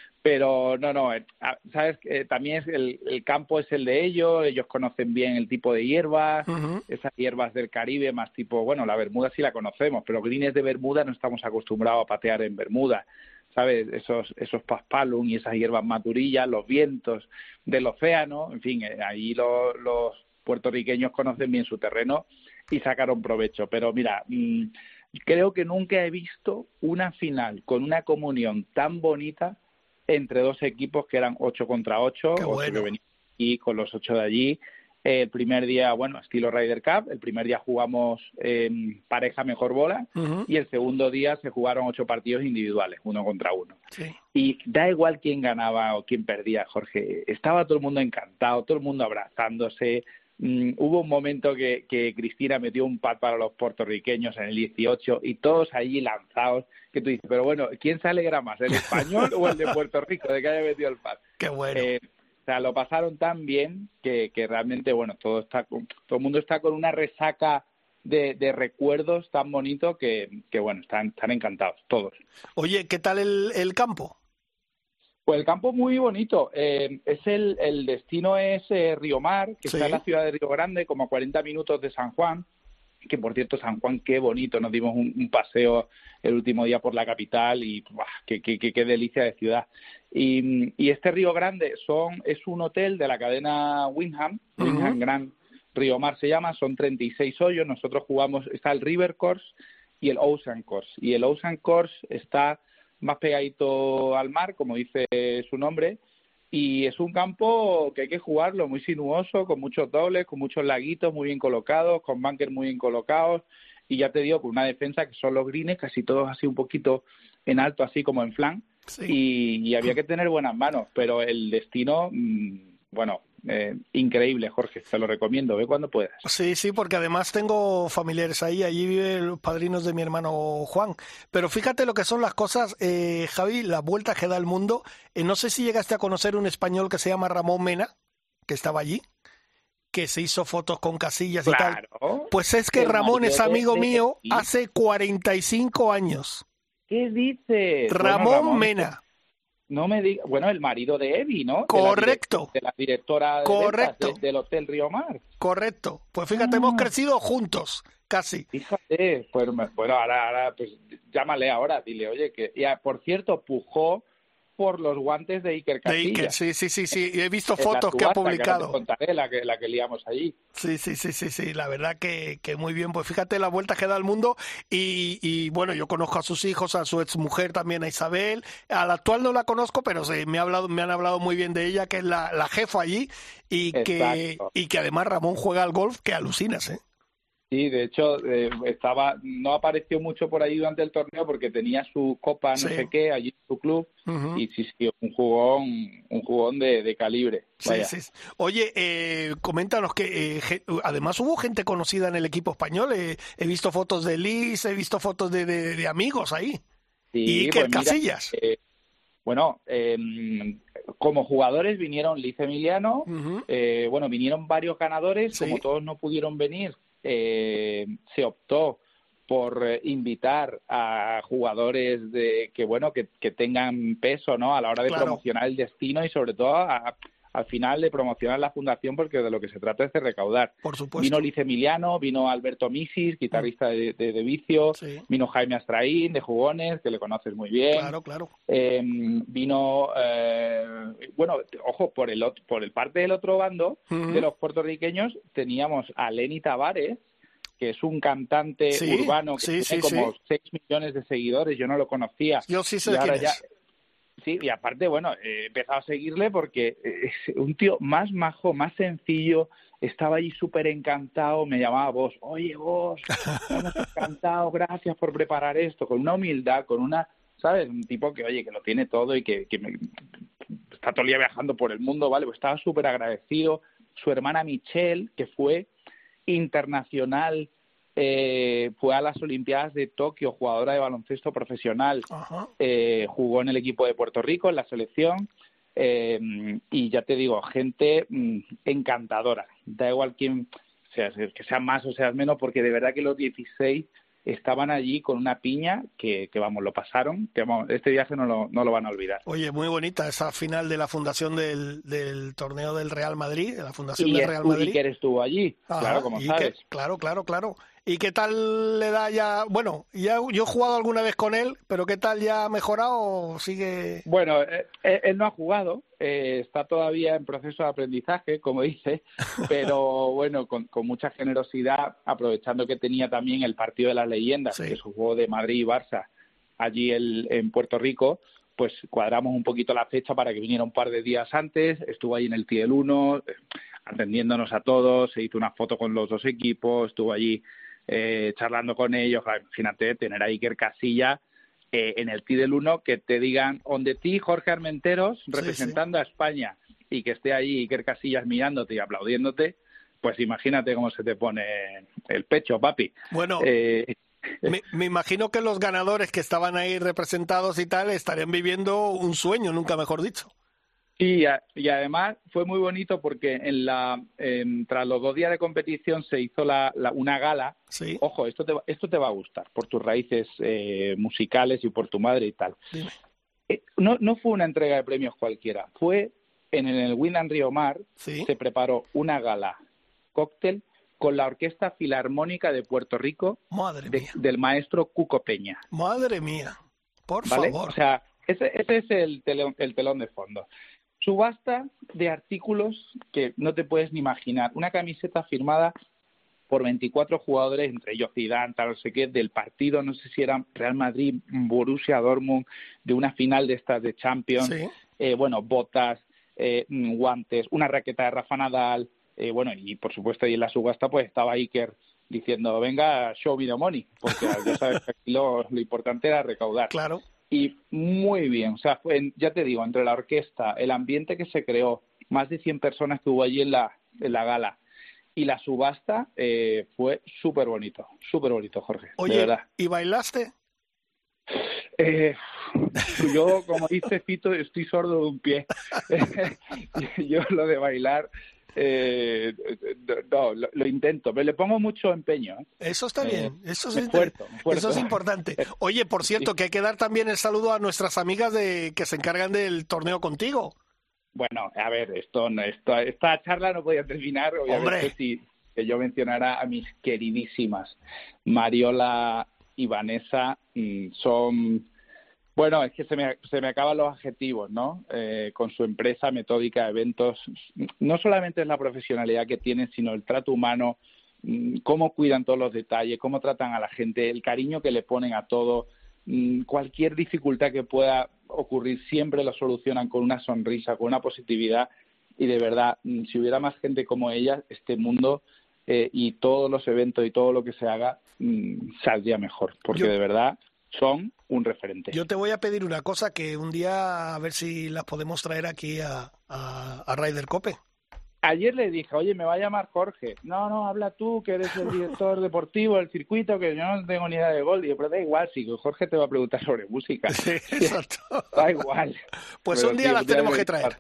Pero no, no, eh, sabes, eh, también es el, el campo es el de ellos, ellos conocen bien el tipo de hierbas, uh-huh. esas hierbas del Caribe más tipo, bueno, la Bermuda sí la conocemos, pero greens de Bermuda no estamos acostumbrados a patear en Bermuda. ¿Sabes? Esos esos paspalum y esas hierbas maturillas, los vientos del océano, en fin, eh, ahí lo, los puertorriqueños conocen bien su terreno y sacaron provecho. Pero mira, mmm, creo que nunca he visto una final con una comunión tan bonita entre dos equipos que eran ocho contra ocho, Qué bueno. ocho que venían aquí con los ocho de allí. El primer día, bueno, estilo Ryder Cup, el primer día jugamos eh, pareja mejor bola uh-huh. y el segundo día se jugaron ocho partidos individuales, uno contra uno. Sí. Y da igual quién ganaba o quién perdía, Jorge, estaba todo el mundo encantado, todo el mundo abrazándose. Mm, hubo un momento que, que Cristina metió un pat para los puertorriqueños en el dieciocho y todos allí lanzados, que tú dices, pero bueno, ¿quién se alegra más, el español o el de Puerto Rico de que haya metido el pat? Qué bueno. Eh, O sea, lo pasaron tan bien que, que realmente, bueno, todo está todo el mundo está con una resaca de, de recuerdos tan bonitos que, que, bueno, están, están encantados, todos. Oye, ¿qué tal el, el campo? Pues el campo muy bonito. Eh, es el, el destino es eh, Río Mar, que sí. está en la ciudad de Río Grande, como a cuarenta minutos de San Juan. Que, por cierto, San Juan, qué bonito. Nos dimos un, un paseo el último día por la capital y ¡buah! qué, qué, qué, qué delicia de ciudad. Y, y este Río Grande son es un hotel de la cadena Wyndham, uh-huh. Wyndham Grand Río Mar se llama, son treinta y seis hoyos. Nosotros jugamos, está el River Course y el Ocean Course. Y el Ocean Course está más pegadito al mar, como dice su nombre, y es un campo que hay que jugarlo, muy sinuoso, con muchos dobles, con muchos laguitos muy bien colocados, con bunkers muy bien colocados, y ya te digo, con una defensa que son los greens, casi todos así un poquito en alto, así como en flan, sí. y, y había que tener buenas manos, pero el destino, mmm, bueno, eh, increíble, Jorge, te lo recomiendo, ve cuando puedas. Sí, sí, porque además tengo familiares ahí, allí viven los padrinos de mi hermano Juan, pero fíjate lo que son las cosas, eh, Javi, la vuelta que da el mundo. Eh, no sé si llegaste a conocer un español que se llama Ramón Mena, que estaba allí, que se hizo fotos con Casillas claro. y tal. Pues es que el Ramón es amigo de... mío hace cuarenta y cinco años. ¿Qué dices? Ramón, bueno, Ramón Mena. No me diga, bueno, el marido de Evi, ¿no? Correcto. De la, direct, de la directora de Correcto. De, del Hotel Río Mar. Correcto. Pues fíjate, ah. hemos crecido juntos, casi. Fíjate, pues bueno, ahora, ahora pues llámale ahora, dile, oye, que ya, por cierto, pujó por los guantes de Iker Casillas. De Iker, sí, sí, sí, sí. He visto fotos que ha publicado. Que contaré, la que la que liamos allí. Sí, sí, sí, sí, sí. La verdad que, que muy bien. Pues fíjate la vuelta que da al mundo y, y bueno, yo conozco a sus hijos, a su exmujer también, a Isabel. A la actual no la conozco, pero sí, me ha hablado, me han hablado muy bien de ella, que es la, la jefa allí y que, y que además Ramón juega al golf, que alucinas, ¿eh? Sí, de hecho, eh, estaba no apareció mucho por ahí durante el torneo porque tenía su copa, no sí. sé qué, allí en su club, uh-huh. y sí, sí, un jugón, un jugón de, de calibre. Sí, sí. Oye, eh, coméntanos que eh, además hubo gente conocida en el equipo español, eh, he visto fotos de Liz, he visto fotos de, de, de amigos ahí, sí, y Iker pues Casillas. Mira, eh, bueno, eh, como jugadores vinieron Liz Emiliano, uh-huh. eh, bueno, vinieron varios ganadores, sí. como todos no pudieron venir, Eh, se optó por eh, invitar a jugadores de que bueno que, que tengan peso, ¿no? A la hora de claro. promocionar el destino y sobre todo a, al final de promocionar la fundación, porque de lo que se trata es de recaudar. Por supuesto. Vino Liz Emiliano, vino Alberto Misis, guitarrista de, de, de Vicio, sí. vino Jaime Astraín de Jugones, que le conoces muy bien. Claro, claro. Eh, vino, eh, bueno, ojo, por el otro, por el parte del otro bando uh-huh. de los puertorriqueños teníamos a Lenny Tavares, que es un cantante sí, urbano que sí, tiene sí, como sí. seis millones de seguidores, yo no lo conocía. Yo sí sé y quién ahora es. Ya, sí, y aparte, bueno, he empezado a seguirle porque es un tío más majo, más sencillo, estaba allí súper encantado, me llamaba vos, oye vos, estamos encantados, gracias por preparar esto, con una humildad, con una, ¿sabes? Un tipo que, oye, que lo tiene todo y que, que me, está todo el día viajando por el mundo, ¿vale? Pues estaba súper agradecido. Su hermana Michelle, que fue internacional, eh, fue a las Olimpiadas de Tokio, jugadora de baloncesto profesional, uh-huh. eh, jugó en el equipo de Puerto Rico, en la selección, Eh, y ya te digo, gente mm, encantadora. Da igual quién, o sea, que seas más o seas menos, porque de verdad que los dieciséis estaban allí con una piña que, que vamos, lo pasaron, que vamos, este viaje no lo, no lo van a olvidar. Oye, muy bonita esa final de la fundación del, del torneo del Real Madrid, de la fundación Y del Real Madrid. Iker estuvo allí, Ajá, claro, como y sabes. que, claro, claro, claro. ¿Y qué tal le da ya? Bueno, ya yo he jugado alguna vez con él, pero ¿qué tal, ya ha mejorado o sigue? Bueno, eh, él no ha jugado, eh, está todavía en proceso de aprendizaje, como dice, pero bueno, con, con mucha generosidad, aprovechando que tenía también el partido de las leyendas, Sí. que se jugó de Madrid y Barça allí el, en Puerto Rico, pues cuadramos un poquito la fecha para que viniera un par de días antes, estuvo ahí en el T del uno, eh, atendiéndonos a todos, se hizo una foto con los dos equipos, estuvo allí eh, charlando con ellos. Claro, imagínate tener a Iker Casillas eh, en el T del uno, que te digan donde ti, Jorge Armenteros, representando sí, sí. a España, y que esté ahí Iker Casillas mirándote y aplaudiéndote, pues imagínate cómo se te pone el pecho, papi. Bueno, eh, me, me imagino que los ganadores que estaban ahí representados y tal estarían viviendo un sueño, nunca mejor dicho. Sí, y además fue muy bonito porque en la en, tras los dos días de competición se hizo la, la, una gala. Sí. Ojo, esto te, esto te va a gustar por tus raíces eh, musicales y por tu madre y tal. Dime. Eh, no, no fue una entrega de premios cualquiera, fue en el Wyndham Río Mar. Sí. Se preparó una gala cóctel con la Orquesta Filarmónica de Puerto Rico. Madre de, mía. Del maestro Cuco Peña. Madre mía, por ¿Vale? favor. O sea, ese, ese es el telón, el telón de fondo. Subasta de artículos que no te puedes ni imaginar. Una camiseta firmada por veinticuatro jugadores, entre ellos Zidane, tal, no sé qué, del partido, no sé si era Real Madrid, Borussia Dortmund, de una final de estas de Champions. Sí. Eh, bueno, botas, eh, guantes, una raqueta de Rafa Nadal, eh, bueno, y por supuesto ahí en la subasta pues estaba Iker diciendo, venga, show me the money, porque ya sabes que aquí lo, lo importante era recaudar. Claro. Y muy bien, o sea, fue, ya te digo, entre la orquesta, el ambiente que se creó, más de cien personas que hubo allí en la, en la gala y la subasta, eh, fue súper bonito, súper bonito, Jorge. Oye, de verdad. ¿y bailaste? Eh, yo, como dice Fito, estoy sordo de un pie. Yo lo de bailar... Eh, no, lo, lo intento, pero le pongo mucho empeño. ¿eh? Eso está bien, eh, eso, es esfuerzo, eso es importante. Oye, por cierto, sí. que hay que dar también el saludo a nuestras amigas de que se encargan del torneo contigo. Bueno, a ver, esto, esto esta charla no podía terminar, obviamente, si que yo mencionara a mis queridísimas Mariola y Vanessa. Son... Bueno, es que se me, se me acaban los adjetivos, ¿no? Eh, con su empresa Metódica Eventos, no solamente es la profesionalidad que tienen, sino el trato humano, cómo cuidan todos los detalles, cómo tratan a la gente, el cariño que le ponen a todo, cualquier dificultad que pueda ocurrir siempre lo solucionan con una sonrisa, con una positividad, y de verdad, si hubiera más gente como ella, este mundo eh, y todos los eventos y todo lo que se haga saldría mejor, porque Yo... de verdad son un referente. Yo te voy a pedir una cosa, que un día a ver si las podemos traer aquí a, a, a Ryder Cope. Ayer le dije, oye, me va a llamar Jorge. No, no, habla tú, que eres el director deportivo del circuito, que yo no tengo ni idea de gol. Y yo, pero da igual, si Jorge te va a preguntar sobre música. Sí, exacto. Da igual. Pues pero un día sí, las tenemos que traer.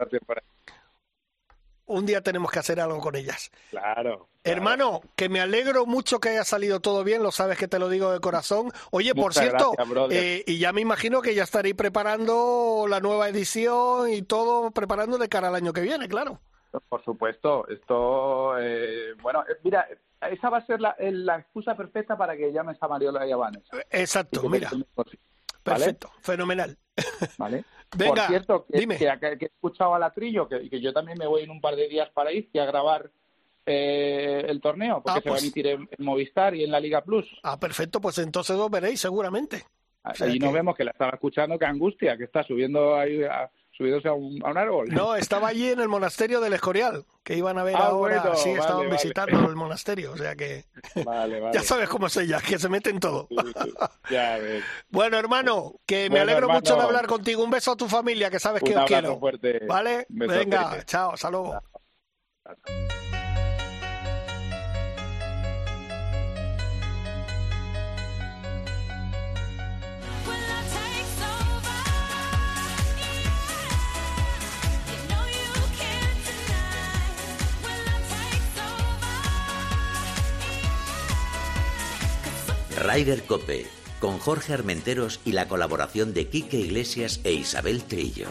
Un día tenemos que hacer algo con ellas. Claro, claro. Hermano, que me alegro mucho que haya salido todo bien, lo sabes que te lo digo de corazón. Oye, por Muchas cierto, gracias, eh, y ya me imagino que ya estaréis preparando la nueva edición y todo preparando de cara al año que viene, claro. Por supuesto, esto, eh, bueno, mira, esa va a ser la, la excusa perfecta para que llames a Mariola y a Vanessa. Exacto, mira. ¿Vale? Perfecto, fenomenal. Vale. Venga, por cierto, que, dime. Que, que, que he escuchado a Latrillo, que, que yo también me voy en un par de días para ir y a grabar eh, el torneo, porque ah, se pues... va a emitir en, en Movistar y en la Liga Plus. Ah, perfecto, pues entonces lo veréis seguramente. O sea, Ahí que... nos vemos, que la estaba escuchando, que angustia, que está subiendo ahí a, subiéndose a un, a un árbol. No, estaba allí en el monasterio del Escorial, que iban a ver ah, ahora, bueno, sí, vale, estaban vale. visitando el monasterio, o sea que vale, vale. ya sabes cómo es ella, que se mete en todo. Sí, sí. Ya ves. Bueno, hermano, que bueno, me alegro hermano. mucho de hablar contigo. Un beso a tu familia, que sabes un que os quiero. Fuerte. ¿Vale? Venga, fuerte. chao, hasta luego. Chao. Ryder Cope, con Jorge Armenteros y la colaboración de Quique Iglesias e Isabel Trillo.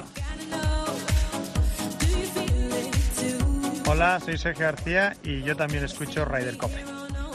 Hola, soy Sergio García y yo también escucho Ryder Cope.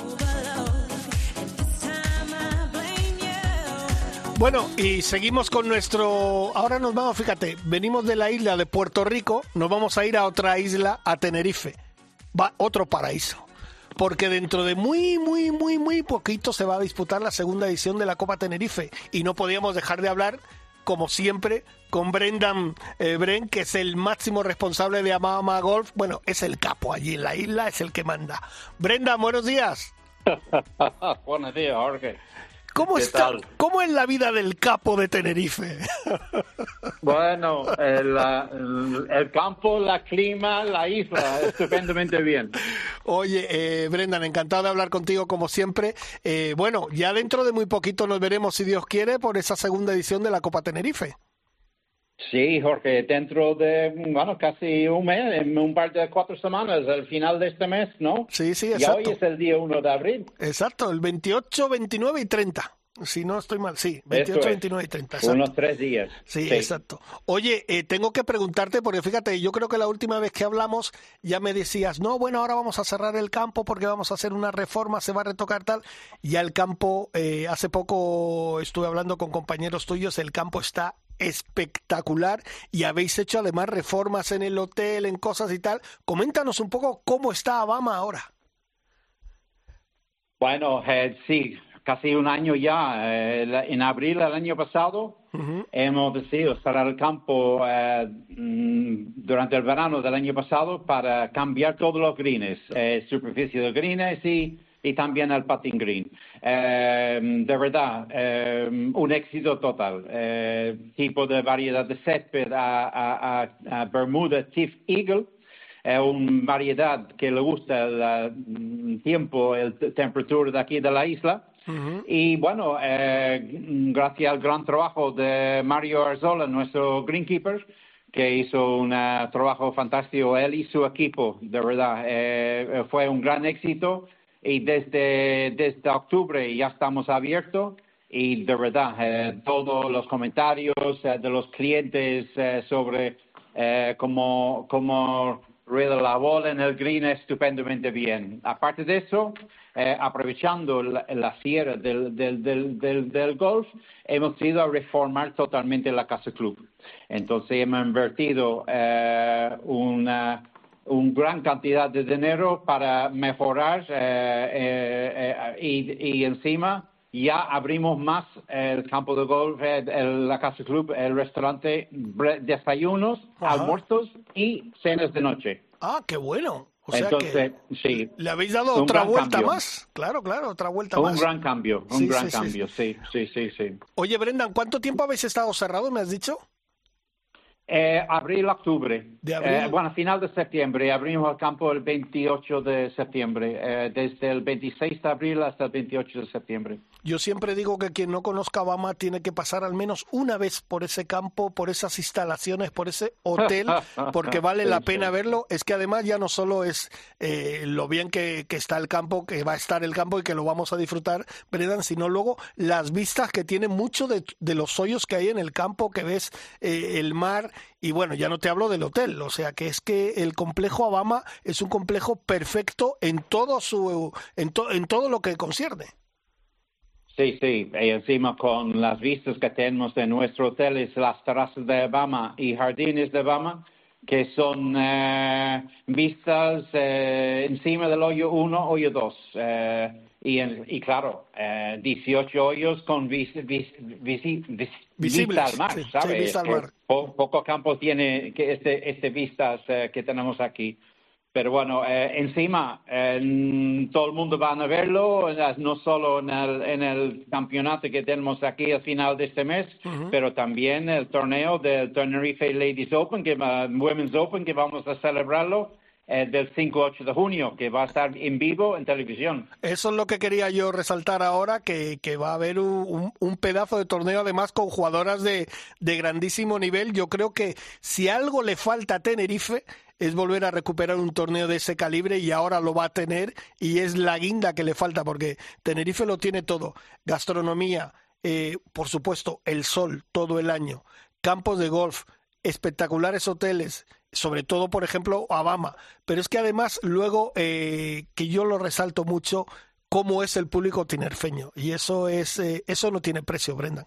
Bueno, y seguimos con nuestro... Ahora nos vamos, fíjate, venimos de la isla de Puerto Rico, nos vamos a ir a otra isla, a Tenerife. Va, otro paraíso. Porque dentro de muy, muy, muy, muy poquito se va a disputar la segunda edición de la Copa Tenerife. Y no podíamos dejar de hablar, como siempre, con Brendan eh, Bren, que es el máximo responsable de Amama Golf. Bueno, es el capo allí en la isla, es el que manda. Brendan, buenos días. Buenos días, Jorge. ¿Cómo está? Tal? ¿Cómo es la vida del capo de Tenerife? Bueno, el, el, el campo, la clima, la isla, estupendamente bien. Oye, eh, Brendan, encantado de hablar contigo como siempre. Eh, bueno, ya dentro de muy poquito nos veremos, si Dios quiere, por esa segunda edición de la Copa Tenerife. Sí, Jorge, dentro de, bueno, casi un mes, en un par de cuatro semanas, al final de este mes, ¿no? Sí, sí, exacto. Y hoy es el día uno de abril. Exacto, el veintiocho, veintinueve y treinta. Si no estoy mal, sí, veintiocho, veintinueve y treinta. Exacto. Unos tres días. Sí, sí. exacto. Oye, eh, tengo que preguntarte, porque fíjate, yo creo que la última vez que hablamos ya me decías, no, bueno, ahora vamos a cerrar el campo porque vamos a hacer una reforma, se va a retocar tal. Ya el campo, eh, hace poco estuve hablando con compañeros tuyos, el campo está espectacular y habéis hecho además reformas en el hotel, en cosas y tal. Coméntanos un poco cómo está Abama ahora. Bueno, eh, sí, casi un año ya. Eh, en abril del año pasado uh-huh. hemos decidido cerrar el campo eh, durante el verano del año pasado para cambiar todos los greens, eh, superficie de greens y y también el putting green. Eh, de verdad, eh, un éxito total. Eh, tipo de variedad de césped a, a, a, a Bermuda Tiff Eagle, eh, una variedad que le gusta el tiempo, la temperatura de aquí de la isla. Uh-huh. Y bueno, eh, gracias al gran trabajo de Mario Arzola, nuestro greenkeeper, que hizo un uh, trabajo fantástico, él y su equipo, de verdad. Eh, fue un gran éxito. Y desde, desde octubre ya estamos abiertos y de verdad eh, todos los comentarios eh, de los clientes eh, sobre eh, cómo, cómo rueda la bola en el green estupendamente bien. Aparte de eso, eh, aprovechando la, la sierra del, del, del, del, del golf, hemos ido a reformar totalmente la casa club. Entonces hemos invertido eh, una... una gran cantidad de dinero para mejorar eh, eh, eh, y, y encima ya abrimos más el campo de golf, el, la casa club, el restaurante, desayunos, Ajá. almuerzos y cenas de noche. Ah, qué bueno. O sea Entonces, que sí, le habéis dado otra vuelta cambio. más. Claro, claro, otra vuelta un más. Un gran cambio, un sí, gran sí, cambio, sí. sí, sí, sí, sí. Oye, Brendan, ¿cuánto tiempo habéis estado cerrado, me has dicho? Eh, abril, octubre. ¿De abril? Eh, bueno, final de septiembre. Abrimos el campo el veintiocho de septiembre. Eh, desde el veintiséis de abril hasta el veintiocho de septiembre. Yo siempre digo que quien no conozca Abama tiene que pasar al menos una vez por ese campo, por esas instalaciones, por ese hotel, porque vale sí, la pena sí. verlo. Es que además ya no solo es eh, lo bien que, que está el campo, que va a estar el campo y que lo vamos a disfrutar, Brendan, sino luego las vistas que tiene mucho de, de los hoyos que hay en el campo, que ves eh, el mar. Y bueno, ya no te hablo del hotel, o sea que es que el complejo Abama es un complejo perfecto en todo su en, to, en todo lo que concierne. Sí, sí, y encima con las vistas que tenemos de nuestro hotel, es las terrazas de Abama y jardines de Abama, que son eh, vistas eh, encima del hoyo uno, hoyo dos. Eh, Y, y claro, eh, dieciocho hoyos con vis, vis, vis, vis, visibles, vista al mar, sí, ¿sabes? Sí, vista al mar. Po, poco campo tiene que este, este vistas eh, que tenemos aquí. Pero bueno, eh, encima eh, todo el mundo va a verlo, no solo en el, en el campeonato que tenemos aquí al final de este mes, uh-huh. pero también el torneo del Tenerife Ladies Open, que uh, Women's Open, que vamos a celebrarlo eh, del cinco a ocho de junio, que va a estar en vivo en televisión. Eso es lo que quería yo resaltar ahora, que, que va a haber un, un, un pedazo de torneo además con jugadoras de, de grandísimo nivel. Yo creo que si algo le falta a Tenerife es volver a recuperar un torneo de ese calibre, y ahora lo va a tener, y es la guinda que le falta, porque Tenerife lo tiene todo: gastronomía, eh, por supuesto el sol todo el año, campos de golf, espectaculares hoteles, sobre todo por ejemplo Abama, pero es que además luego, eh, que yo lo resalto mucho, cómo es el público tinerfeño, y eso es eh, eso no tiene precio, Brendan.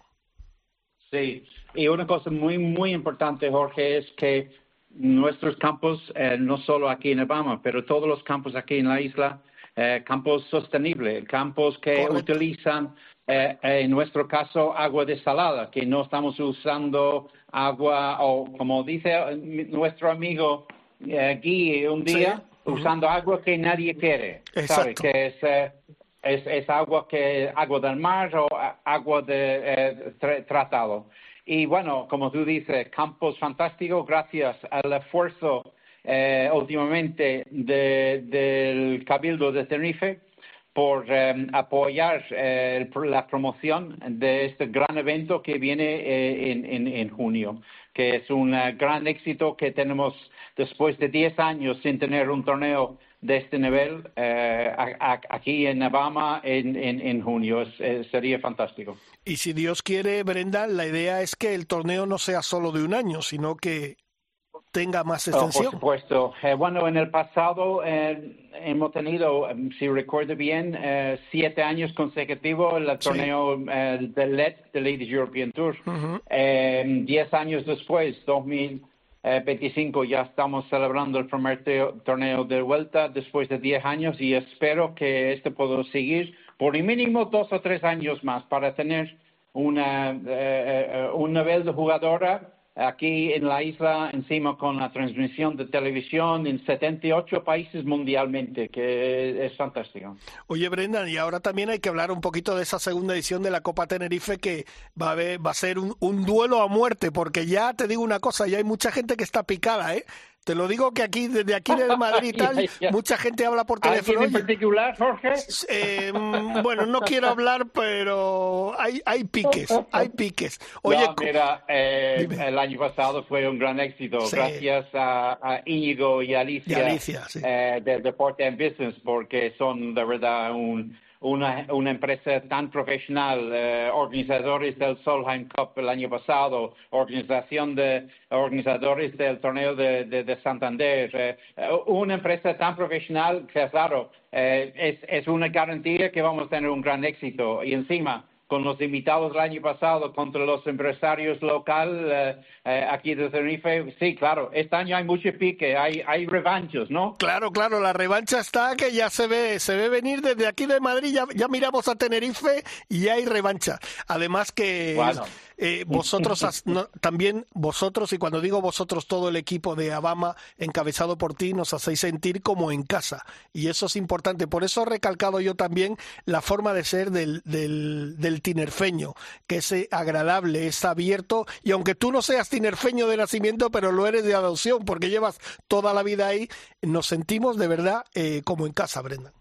Sí, y una cosa muy muy importante, Jorge, es que nuestros campos, eh, no solo aquí en Abama, pero todos los campos aquí en la isla, eh, campos sostenibles, campos que Correcto. utilizan, eh, en nuestro caso, agua desalada, que no estamos usando agua, o como dice nuestro amigo eh, Guy un día, sí. usando agua que nadie quiere, ¿sabe? Que es, eh, es, es agua que agua del mar o agua de eh, tra- tratado. Y bueno, como tú dices, campos fantásticos gracias al esfuerzo eh, últimamente de, del Cabildo de Tenerife por eh, apoyar eh, la promoción de este gran evento que viene eh, en, en, en junio, que es un uh, gran éxito que tenemos después de diez años sin tener un torneo de este nivel eh, a, a, aquí en Abama en, en, en junio. Es, eh, sería fantástico. Y si Dios quiere, Brenda, la idea es que el torneo no sea solo de un año, sino que tenga más extensión. Oh, por supuesto. Eh, bueno, en el pasado eh, hemos tenido, si recuerdo bien, eh, siete años consecutivos el torneo sí. eh, del L E D, the Ladies European Tour. Uh-huh. eh, diez años después, dos mil veinticinco, ya estamos celebrando el primer te- torneo de vuelta después de diez años, y espero que este pueda seguir por el mínimo dos o tres años más para tener una, eh, un nivel de jugadora aquí en la isla, encima con la transmisión de televisión en setenta y ocho países mundialmente, que es fantástico. Oye, Brendan, y ahora también hay que hablar un poquito de esa segunda edición de la Copa Tenerife, que va a, haber, va a ser un, un duelo a muerte, porque ya te digo una cosa, ya hay mucha gente que está picada, ¿eh? Te lo digo que aquí, desde aquí de Madrid y tal, yeah, yeah. mucha gente habla por teléfono. ¿Alguien en particular, Jorge? Eh, bueno, no quiero hablar, pero hay, hay piques, hay piques. Oye, no, mira, eh, el año pasado fue un gran éxito, sí. gracias a, a Íñigo y Alicia, y Alicia sí. eh, de Deporte and Business, porque son de verdad un... Una, una empresa tan profesional, eh, organizadores del Solheim Cup el año pasado, organización de organizadores del torneo de, de, de Santander, eh, una empresa tan profesional que, claro, eh, es, es una garantía que vamos a tener un gran éxito. Y encima, con los invitados del año pasado contra los empresarios locales eh, eh, aquí de Tenerife, sí, claro, este año hay mucho pique, hay hay revanchas, ¿no? Claro, claro, la revancha está que ya se ve se ve venir desde aquí de Madrid, ya, ya miramos a Tenerife y ya hay revancha. Además que bueno. eh, vosotros has, no, también vosotros, y cuando digo vosotros, todo el equipo de Abama encabezado por ti, nos hacéis sentir como en casa, y eso es importante. Por eso he recalcado yo también la forma de ser del, del, del tinerfeño, que es agradable, es abierto, y aunque tú no seas tinerfeño de nacimiento, pero lo eres de adopción, porque llevas toda la vida ahí, nos sentimos de verdad eh, como en casa, Brenda.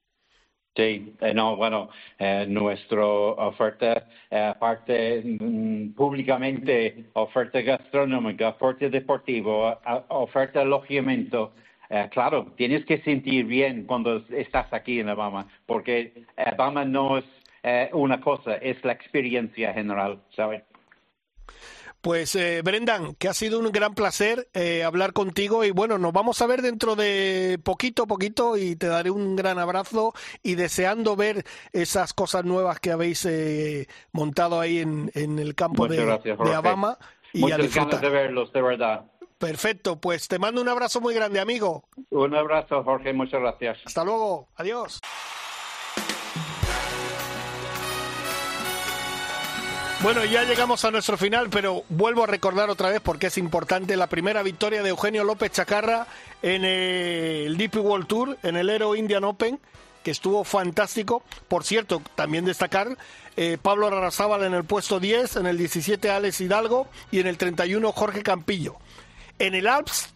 Sí, eh, no, bueno, eh, nuestra oferta, eh, aparte mm, públicamente, oferta gastronómica, oferta deportiva, oferta alojamiento. Eh, claro, tienes que sentir bien cuando estás aquí en Abama, porque Abama no es eh, una cosa, es la experiencia general, ¿sabes? Pues eh, Brendan, que ha sido un gran placer eh, hablar contigo, y bueno, nos vamos a ver dentro de poquito, poquito, y te daré un gran abrazo, y deseando ver esas cosas nuevas que habéis eh, montado ahí en, en el campo Muchas de, gracias, de Abama. Y Muchas a disfrutar. ganas de verlos, de verdad. Perfecto, pues te mando un abrazo muy grande, amigo. Un abrazo, Jorge, muchas gracias. Hasta luego, adiós. Bueno, ya llegamos a nuestro final, pero vuelvo a recordar otra vez, porque es importante, la primera victoria de Eugenio López Chacarra en el D P World Tour, en el Aero Indian Open, que estuvo fantástico. Por cierto, también destacar eh, Pablo Arrazábal en el puesto diez, en el diecisiete Alex Hidalgo y en el treinta y uno Jorge Campillo. En el Alps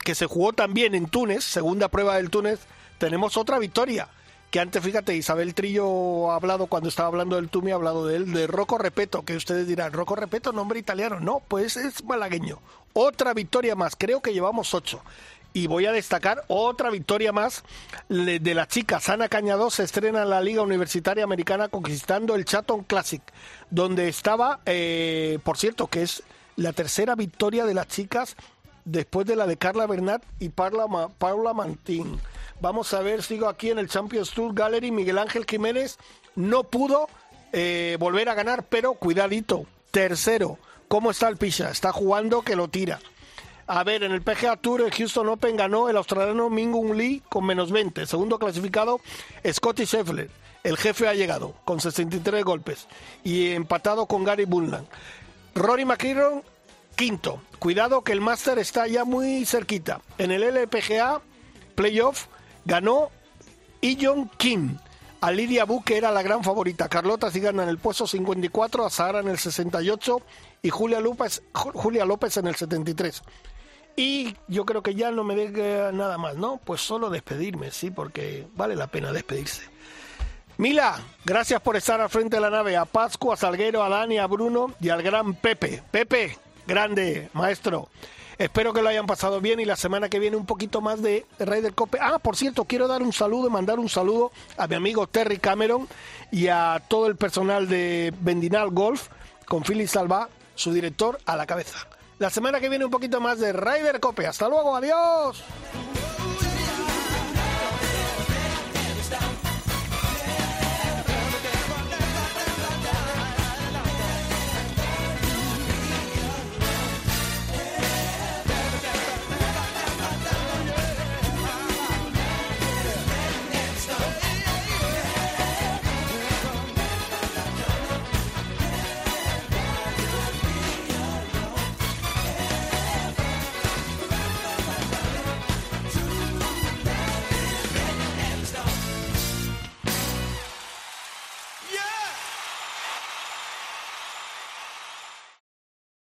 que se jugó también en Túnez, segunda prueba del Túnez, tenemos otra victoria. Que antes, fíjate, Isabel Trillo ha hablado, cuando estaba hablando del Tumi, ha hablado de él, de Rocco Repetto, que ustedes dirán, Rocco Repetto, nombre italiano. No, pues es malagueño. Otra victoria más, creo que llevamos ocho. Y voy a destacar otra victoria más de las chicas. Ana Cañadó se estrena en la Liga Universitaria Americana conquistando el Chatham Classic, donde estaba, eh, por cierto, que es la tercera victoria de las chicas después de la de Carla Bernat y Paula, Paula Mantín. Vamos a ver, sigo aquí en el Champions Tour Gallery. Miguel Ángel Jiménez no pudo eh, volver a ganar, pero cuidadito, tercero. ¿Cómo está el Pisha? Está jugando que lo tira. A ver, en el P G A Tour, el Houston Open ganó el australiano Minwoo Lee con menos veinte. Segundo clasificado, Scottie Scheffler. El jefe ha llegado con sesenta y tres golpes y empatado con Gary Woodland. Rory McIlroy, quinto. Cuidado que el Master está ya muy cerquita. En el L P G A Playoff ganó Ijon Kim a Lidia Bu, que era la gran favorita. Carlota Cigana en el puesto cincuenta y cuatro, a Sahara en el sesenta y ocho y Julia López, Julia López en el setenta y tres. Y yo creo que ya no me deja nada más, ¿no? Pues solo despedirme, sí, porque vale la pena despedirse. Mila, gracias por estar al frente de la nave. A Pascu, a Salguero, a Dani, a Bruno y al gran Pepe. Pepe, grande, maestro. Espero que lo hayan pasado bien y la semana que viene un poquito más de Ryder Cope. Ah, por cierto, quiero dar un saludo, mandar un saludo a mi amigo Terry Cameron y a todo el personal de Vendinal Golf, con Philip Salva, su director, a la cabeza. La semana que viene un poquito más de Ryder Cope. Hasta luego, adiós.